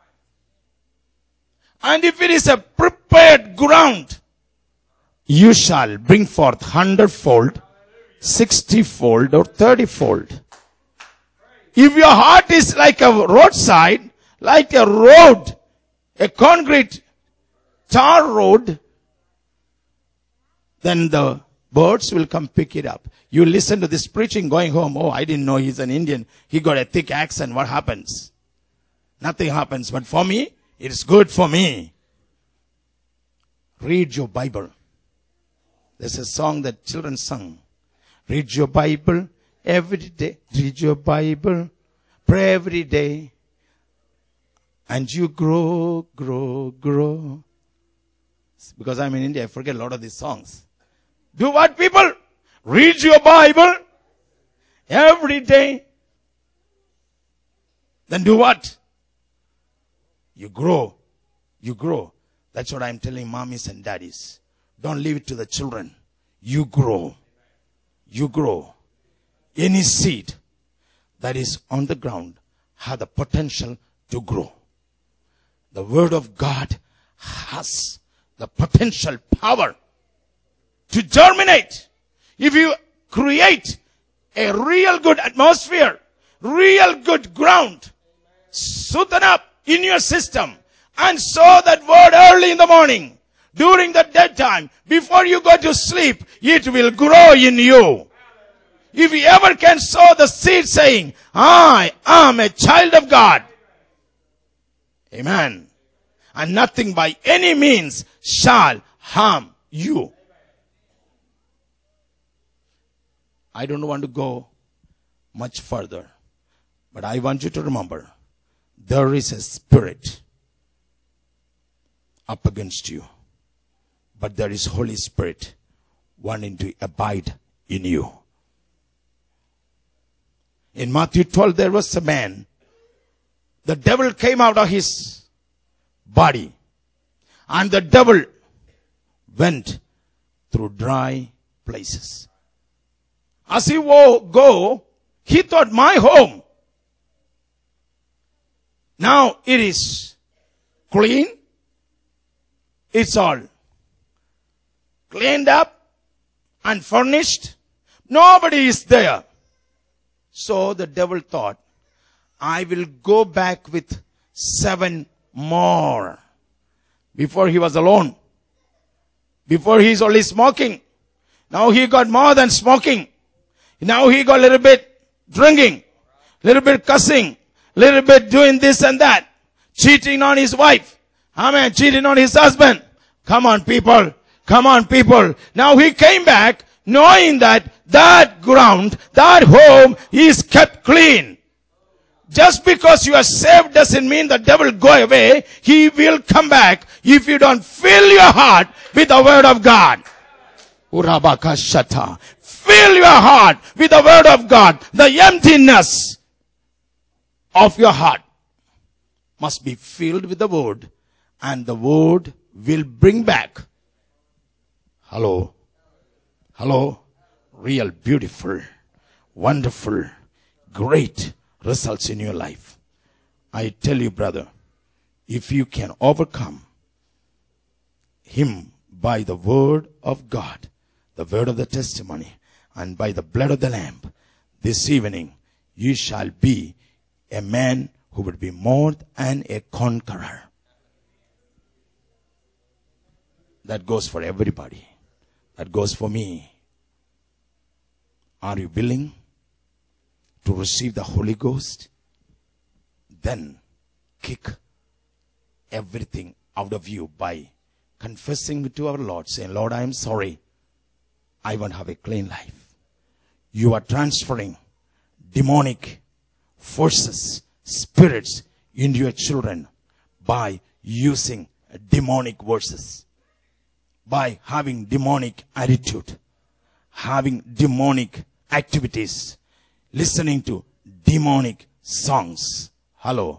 And if it is a prepared ground, you shall bring forth hundredfold, sixtyfold, or thirtyfold. If your heart is like a roadside, like a road, a concrete tar road, then the birds will come pick it up. You listen to this preaching going home. Oh, I didn't know he's an Indian. He got a thick accent. What happens? Nothing happens. But for me, it is good for me. Read your Bible. There's a song that children sung. Read your Bible every day. Read your Bible. Pray every day. And you grow, grow, grow. Because I'm in India, I forget a lot of these songs. Do what, people? Read your Bible every day. Then do what? You grow. You grow. That's what I'm telling mommies and daddies. Don't leave it to the children. You grow. You grow. Any seed that is on the ground has the potential to grow. The word of God has the potential power to germinate. If you create a real good atmosphere, real good ground, soothen up in your system and sow that word early in the morning, during the daytime, before you go to sleep, it will grow in you. If you ever can sow the seed saying, I am a child of God. Amen. And nothing by any means shall harm you. I don't want to go much further, but I want you to remember, there is a spirit up against you, but there is Holy Spirit wanting to abide in you. In Matthew twelve, there was a man. The devil came out of his body, and the devil went through dry places. As he would go, he thought, my home, now it is clean. It's all cleaned up and furnished. Nobody is there. So the devil thought, I will go back with seven more. Before he was alone. Before he's only smoking. Now he got more than smoking. Now he got a little bit drinking, little bit cussing, little bit doing this and that, cheating on his wife. Amen. Cheating on his husband. Come on, people. Come on, people. Now he came back knowing that that ground, that home is kept clean. Just because you are saved doesn't mean the devil will go away. He will come back if you don't fill your heart with the word of God. Urabakashata. Fill your heart with the word of God. The emptiness of your heart must be filled with the word, and the word will bring back. Hello. Hello. Real beautiful, wonderful, great results in your life. I tell you, brother, if you can overcome him by the word of God, the word of the testimony, and by the blood of the Lamb, this evening you shall be a man who would be more than a conqueror. That goes for everybody. That goes for me. Are you willing to receive the Holy Ghost? Then kick everything out of you by confessing to our Lord, saying, Lord, I am sorry. I want to have a clean life. You are transferring demonic forces, spirits into your children by using demonic verses, by having demonic attitude, having demonic activities, listening to demonic songs. Hello.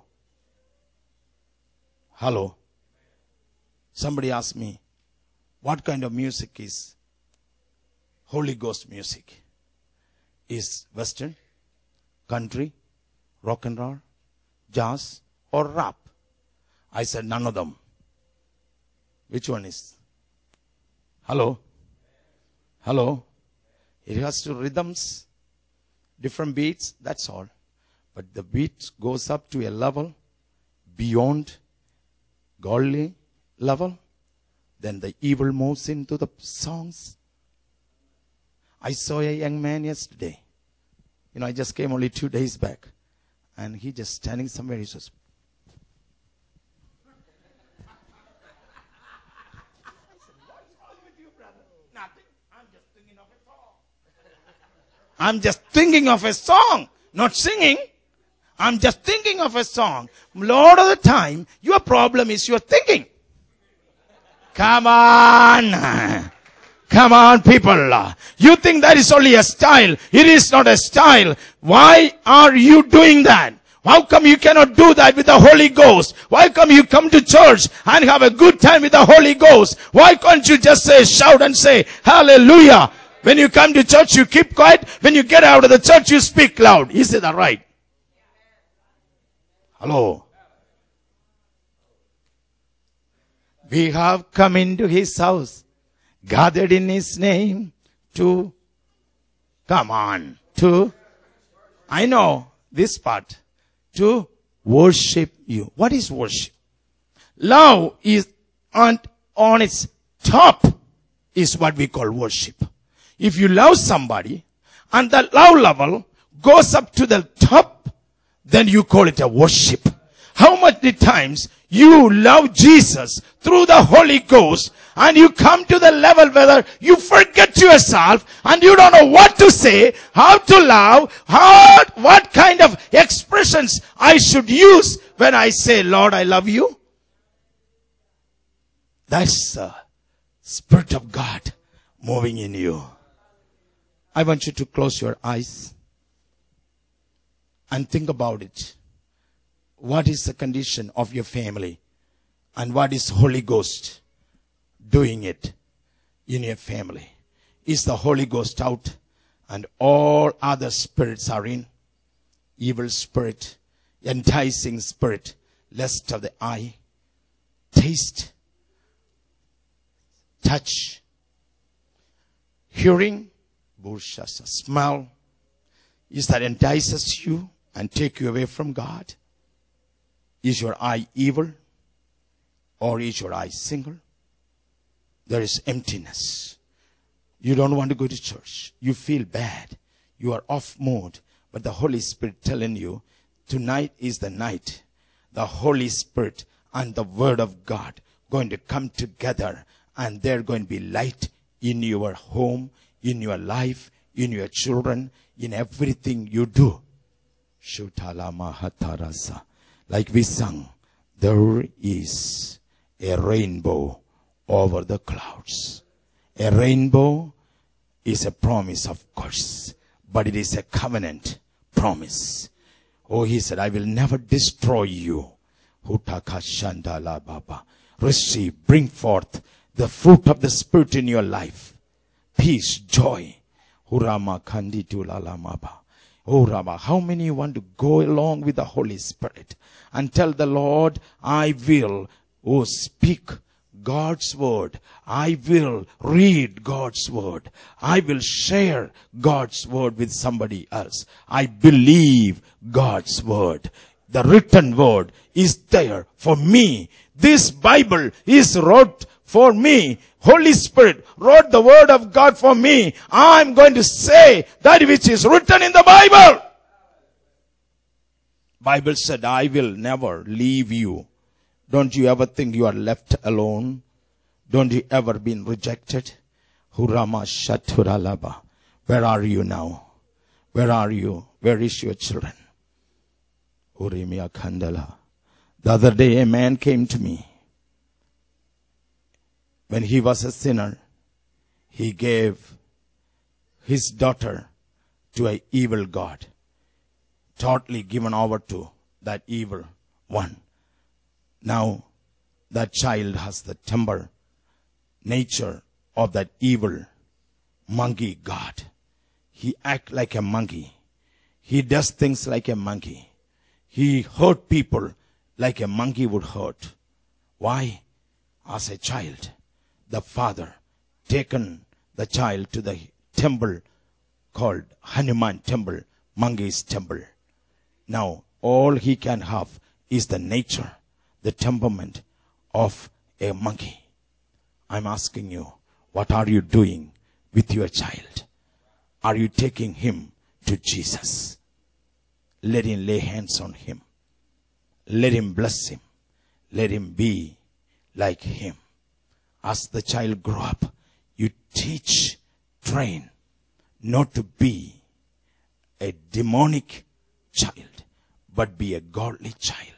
Hello. Somebody asked me, what kind of music is Holy Ghost music? Is Western, country, rock and roll, jazz, or rap? I said none of them. Which one is? Hello? Hello? It has two rhythms, different beats, that's all. But the beat goes up to a level beyond godly level. Then the evil moves into the songs. I saw a young man yesterday. You know, I just came only two days back. And he just standing somewhere. He says, I'm just thinking of a song, not singing. I'm just thinking of a song. A lot of the time, your problem is your thinking. Come on. Come on, people. You think that is only a style. It is not a style. Why are you doing that? How come you cannot do that with the Holy Ghost? Why come you come to church and have a good time with the Holy Ghost? Why can't you just say, shout and say, hallelujah? When you come to church, you keep quiet. When you get out of the church, you speak loud. Is that right? Hello. We have come into his house, gathered in his name to, come on, to, I know this part, to worship you. What is worship? Love is on, on its top is what we call worship. If you love somebody and the love level goes up to the top, then you call it a worship. How many times you love Jesus through the Holy Ghost and you come to the level where you forget yourself and you don't know what to say, how to love, how, what kind of expressions I should use when I say, Lord, I love you? That's the Spirit of God moving in you. I want you to close your eyes and think about it. What is the condition of your family? And what is Holy Ghost doing it in your family? Is the Holy Ghost out and all other spirits are in? Evil spirit, enticing spirit, lust of the eye, taste, touch, hearing, smell, is that entices you and take you away from God? Is your eye evil or is your eye single? There is emptiness. You don't want to go to church. You feel bad. You are off mood. But the Holy Spirit telling you, tonight is the night. The Holy Spirit and the Word of God going to come together and they're going to be light in your home, in your life, in your children, in everything you do. Like we sang, there is a rainbow over the clouds. A rainbow is a promise, of course, but it is a covenant promise. Oh, he said, I will never destroy you. Receive, bring forth the fruit of the Spirit in your life. Peace, joy. Oh, Rama, how many want to go along with the Holy Spirit and tell the Lord, I will, oh, speak God's word. I will read God's word. I will share God's word with somebody else. I believe God's word. The written word is there for me. This Bible is wrote for me. Holy Spirit wrote the word of God for me. I'm going to say that which is written in the Bible. Bible said, I will never leave you. Don't you ever think you are left alone? Don't you ever been rejected? Hurama Shaturalaba. Where are you now? Where are you? Where is your children? Urimia Kandala. The other day a man came to me. When he was a sinner, he gave his daughter to an evil god. Totally given over to that evil one. Now, that child has the temper, nature of that evil monkey god. He acts like a monkey. He does things like a monkey. He hurt people like a monkey would hurt. Why? As a child, the father taken the child to the temple called Hanuman temple, monkey's temple. Now, all he can have is the nature, the temperament of a monkey. I'm asking you, what are you doing with your child? Are you taking him to Jesus? Let him lay hands on him. Let him bless him. Let him be like him. As the child grow up, you teach, train, not to be a demonic child, but be a godly child.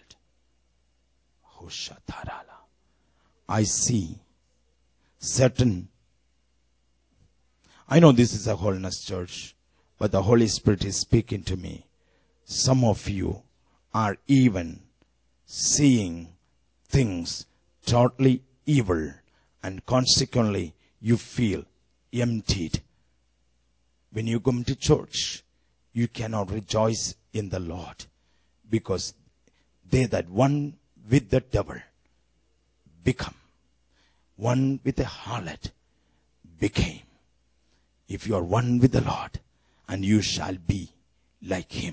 I see certain, I know this is a holiness church, but the Holy Spirit is speaking to me. Some of you are even seeing things totally evil, and consequently you feel emptied. When you come to church, you cannot rejoice in the Lord, because they that one with the devil become one with the harlot became. If you are one with the Lord, and you shall be like him.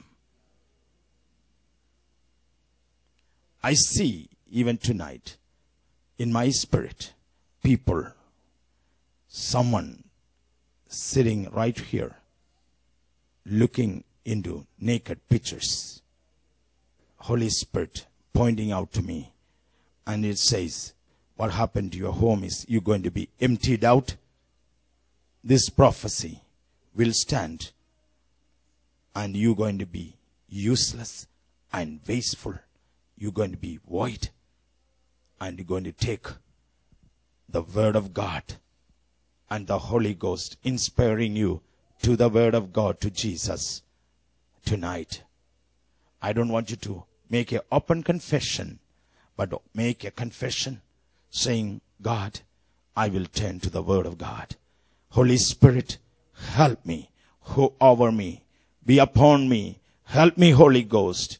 I see even tonight in my spirit people, someone sitting right here looking into naked pictures. Holy Spirit pointing out to me, and it says, what happened to your home is you're going to be emptied out. This prophecy will stand, and you're going to be useless and wasteful. You're going to be void, and you're going to take the word of God and the Holy Ghost inspiring you to the word of God, to Jesus tonight. I don't want you to make an open confession, but make a confession saying, God, I will turn to the word of God. Holy Spirit, help me, who over me, be upon me. Help me, Holy Ghost.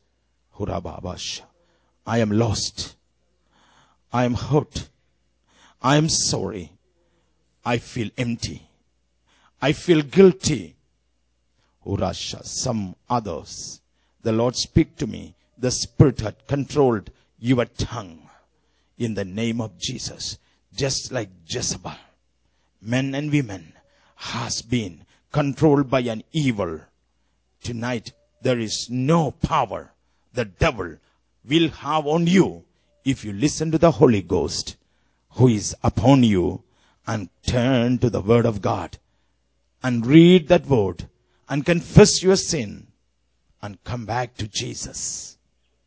I am lost. I am hurt. I am sorry. I feel empty. I feel guilty. Urasha, some others. The Lord speak to me. The Spirit had controlled your tongue. In the name of Jesus. Just like Jezebel. Men and women has been controlled by an evil. Tonight, there is no power the devil will have on you if you listen to the Holy Ghost who is upon you and turn to the word of God and read that word and confess your sin and come back to Jesus.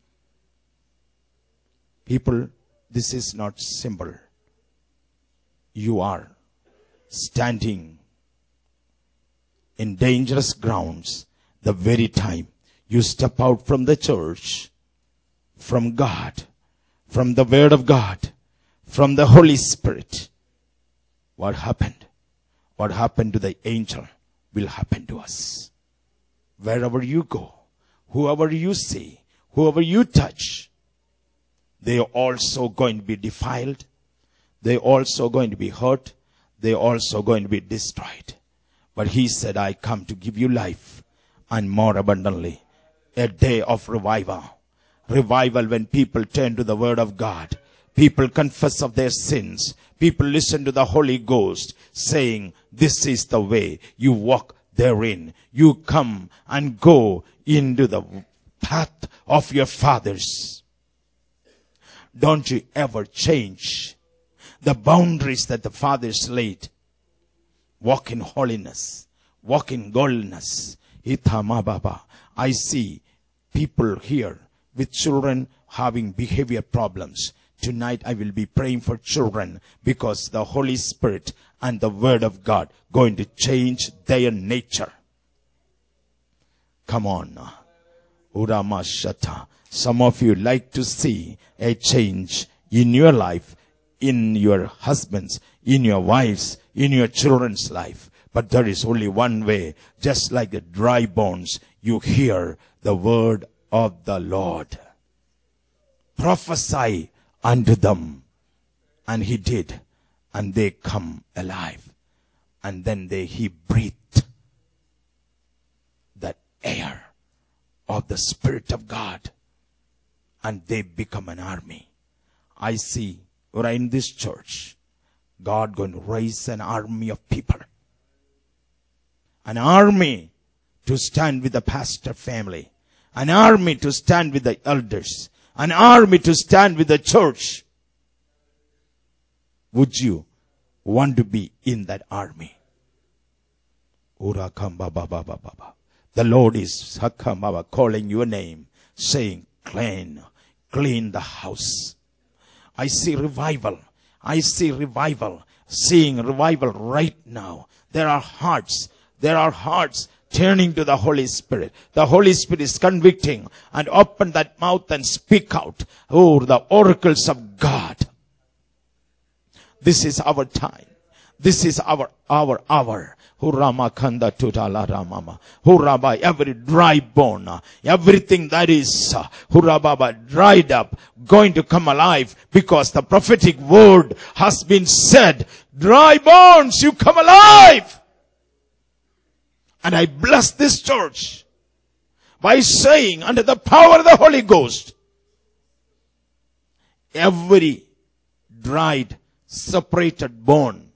People, this is not simple. You are standing in dangerous grounds, the very time you step out from the church, from God, from the Word of God, from the Holy Spirit, what happened? What happened to the angel will happen to us. Wherever you go, whoever you see, whoever you touch, they are also going to be defiled. They are also going to be hurt. They are also going to be destroyed. But he said, I come to give you life and more abundantly. A day of revival. Revival when people turn to the Word of God. People confess of their sins. People listen to the Holy Ghost saying, this is the way. You walk therein. You come and go into the path of your fathers. Don't you ever change the boundaries that the fathers laid. Walk in holiness. Walk in godliness. I see people here with children having behavior problems. Tonight I will be praying for children because the Holy Spirit and the Word of God going to change their nature. Come on. Uramashata. Some of you like to see a change in your life, in your husbands, in your wives, in your children's life. But there is only one way. Just like the dry bones, you hear the word of the Lord. Prophesy unto them. And he did. And they come alive. And then they, he breathed that air of the Spirit of God. And they become an army. I see right in this church, God going to raise an army of people. An army to stand with the pastor family. An army to stand with the elders. An army to stand with the church. Would you want to be in that army? The Lord is calling your name, saying, clean, clean the house. I see revival. I see revival. Seeing revival right now. There are hearts. There are hearts turning to the Holy Spirit. The Holy Spirit is convicting, and open that mouth and speak out. Oh, the oracles of God. This is our time. This is our, our hour. Hurama kanda tutala ramama. Huraba, every dry bone, everything that is, hurababa, dried up, going to come alive because the prophetic word has been said. Dry bones, you come alive. And I bless this church by saying, under the power of the Holy Ghost, every dried, separated bone,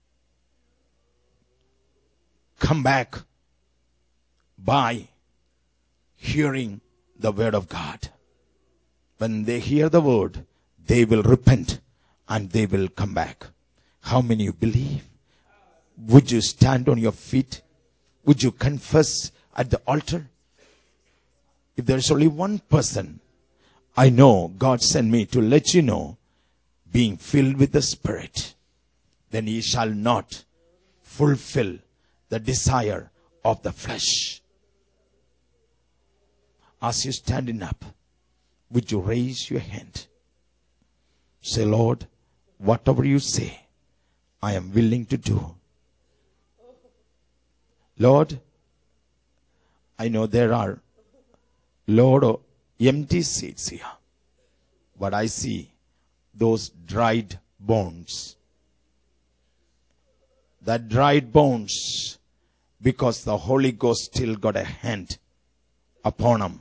come back by hearing the word of God. When they hear the word, they will repent and they will come back. How many of you believe? Would you stand on your feet? Would you confess at the altar? If there is only one person, I know God sent me to let you know, being filled with the Spirit, then he shall not fulfill the desire of the flesh. As you standing up, would you raise your hand? Say, Lord, whatever you say, I am willing to do. Lord, I know there are lot of empty seats here, but I see those dried bones. That dried bones, because the Holy Ghost still got a hand upon them.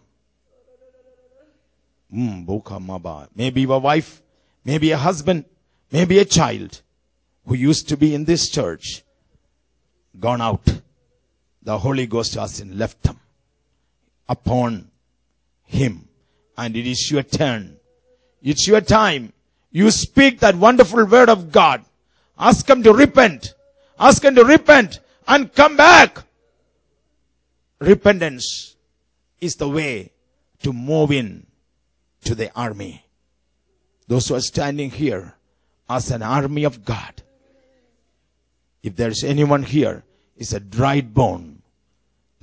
Mm, maybe a wife, maybe a husband, maybe a child who used to be in this church, gone out. The Holy Ghost has left them upon him. And it is your turn. It's your time. You speak that wonderful word of God. Ask him to repent. Ask him to repent and come back. Repentance is the way to move in to the army. Those who are standing here as an army of God. If there is anyone here is a dried bone,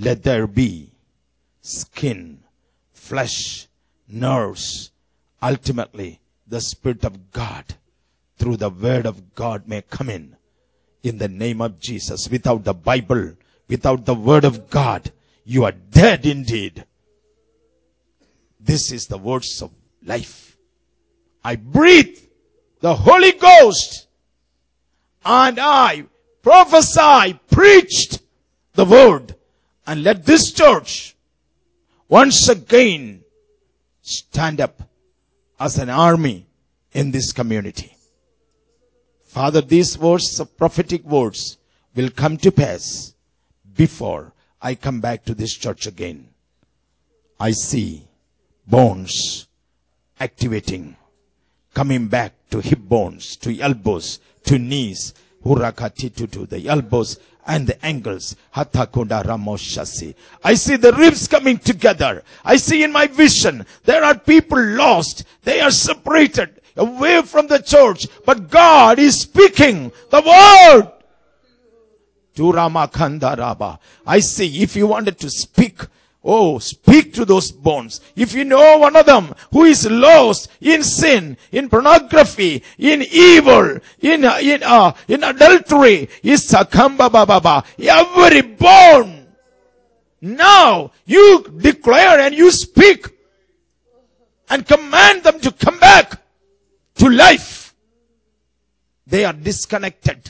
let there be skin, flesh, nerves. Ultimately, the Spirit of God through the Word of God may come in. In the name of Jesus. Without the Bible, without the Word of God, you are dead indeed. This is the words of life. I breathe the Holy Ghost, and I prophesy, preached the Word, and let this church once again stand up as an army in this community. Father, these words of prophetic words will come to pass before I come back to this church again. I see bones activating, coming back to hip bones, to elbows, to knees, hurakatitu, to the elbows and the ankles. Hatakunda ramoshasi. I see the ribs coming together. I see in my vision there are people lost. They are separated away from the church, but God is speaking the word to Ramakandaraba. I see, if you wanted to speak, oh, speak to those bones. If you know one of them who is lost in sin, in pornography, in evil, in in uh, in adultery, is sakamba baba. Every bone. Now you declare and you speak and command them to come back to life. They are disconnected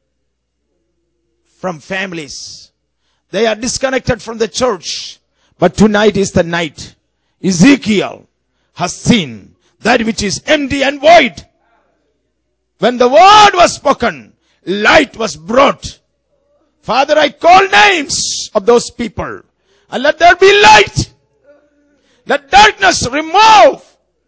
from families. They are disconnected from the church. But tonight is the night. Ezekiel has seen that which is empty and void. When the word was spoken, light was brought. Father, I call names of those people, and let there be light. Let darkness remove.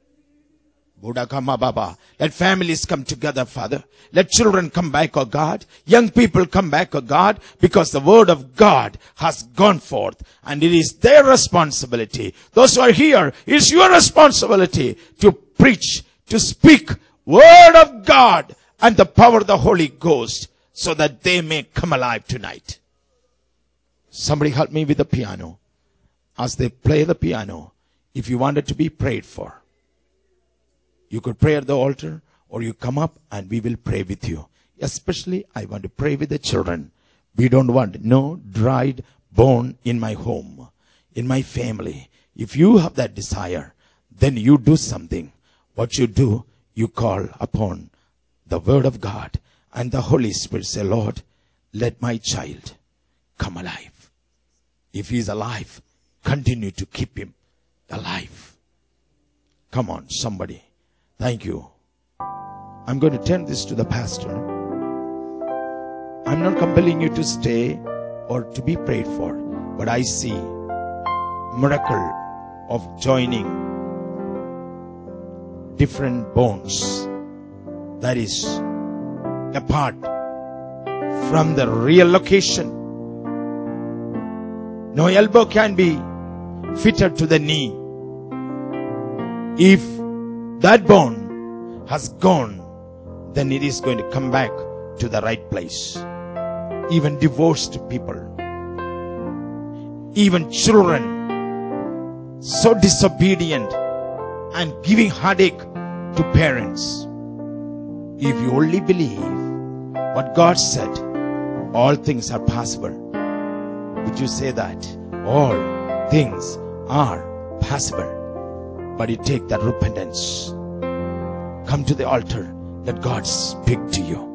Let families come together, Father. Let children come back, oh God. Young people come back, oh God, because the word of God has gone forth, and it is their responsibility. Those who are here, it is your responsibility to preach, to speak word of God and the power of the Holy Ghost, so that they may come alive tonight. Somebody help me with the piano. As they play the piano, if you wanted to be prayed for, you could pray at the altar, or you come up and we will pray with you. Especially, I want to pray with the children. We don't want no dried bone in my home, in my family. If you have that desire, then you do something. What you do, you call upon the word of God and the Holy Spirit. Say, Lord, let my child come alive. If he is alive, continue to keep him alive. Come on, somebody. Thank you. I'm going to turn this to the pastor. I'm not compelling you to stay or to be prayed for, but I see miracle of joining different bones that is apart from the real location. No elbow can be fitted to the knee. If that bone has gone, then it is going to come back to the right place. Even divorced people, even children, so disobedient and giving heartache to parents. If you only believe what God said, all things are possible. Would you say that? All things are possible. But it takes that repentance. Come to the altar. Let God speak to you.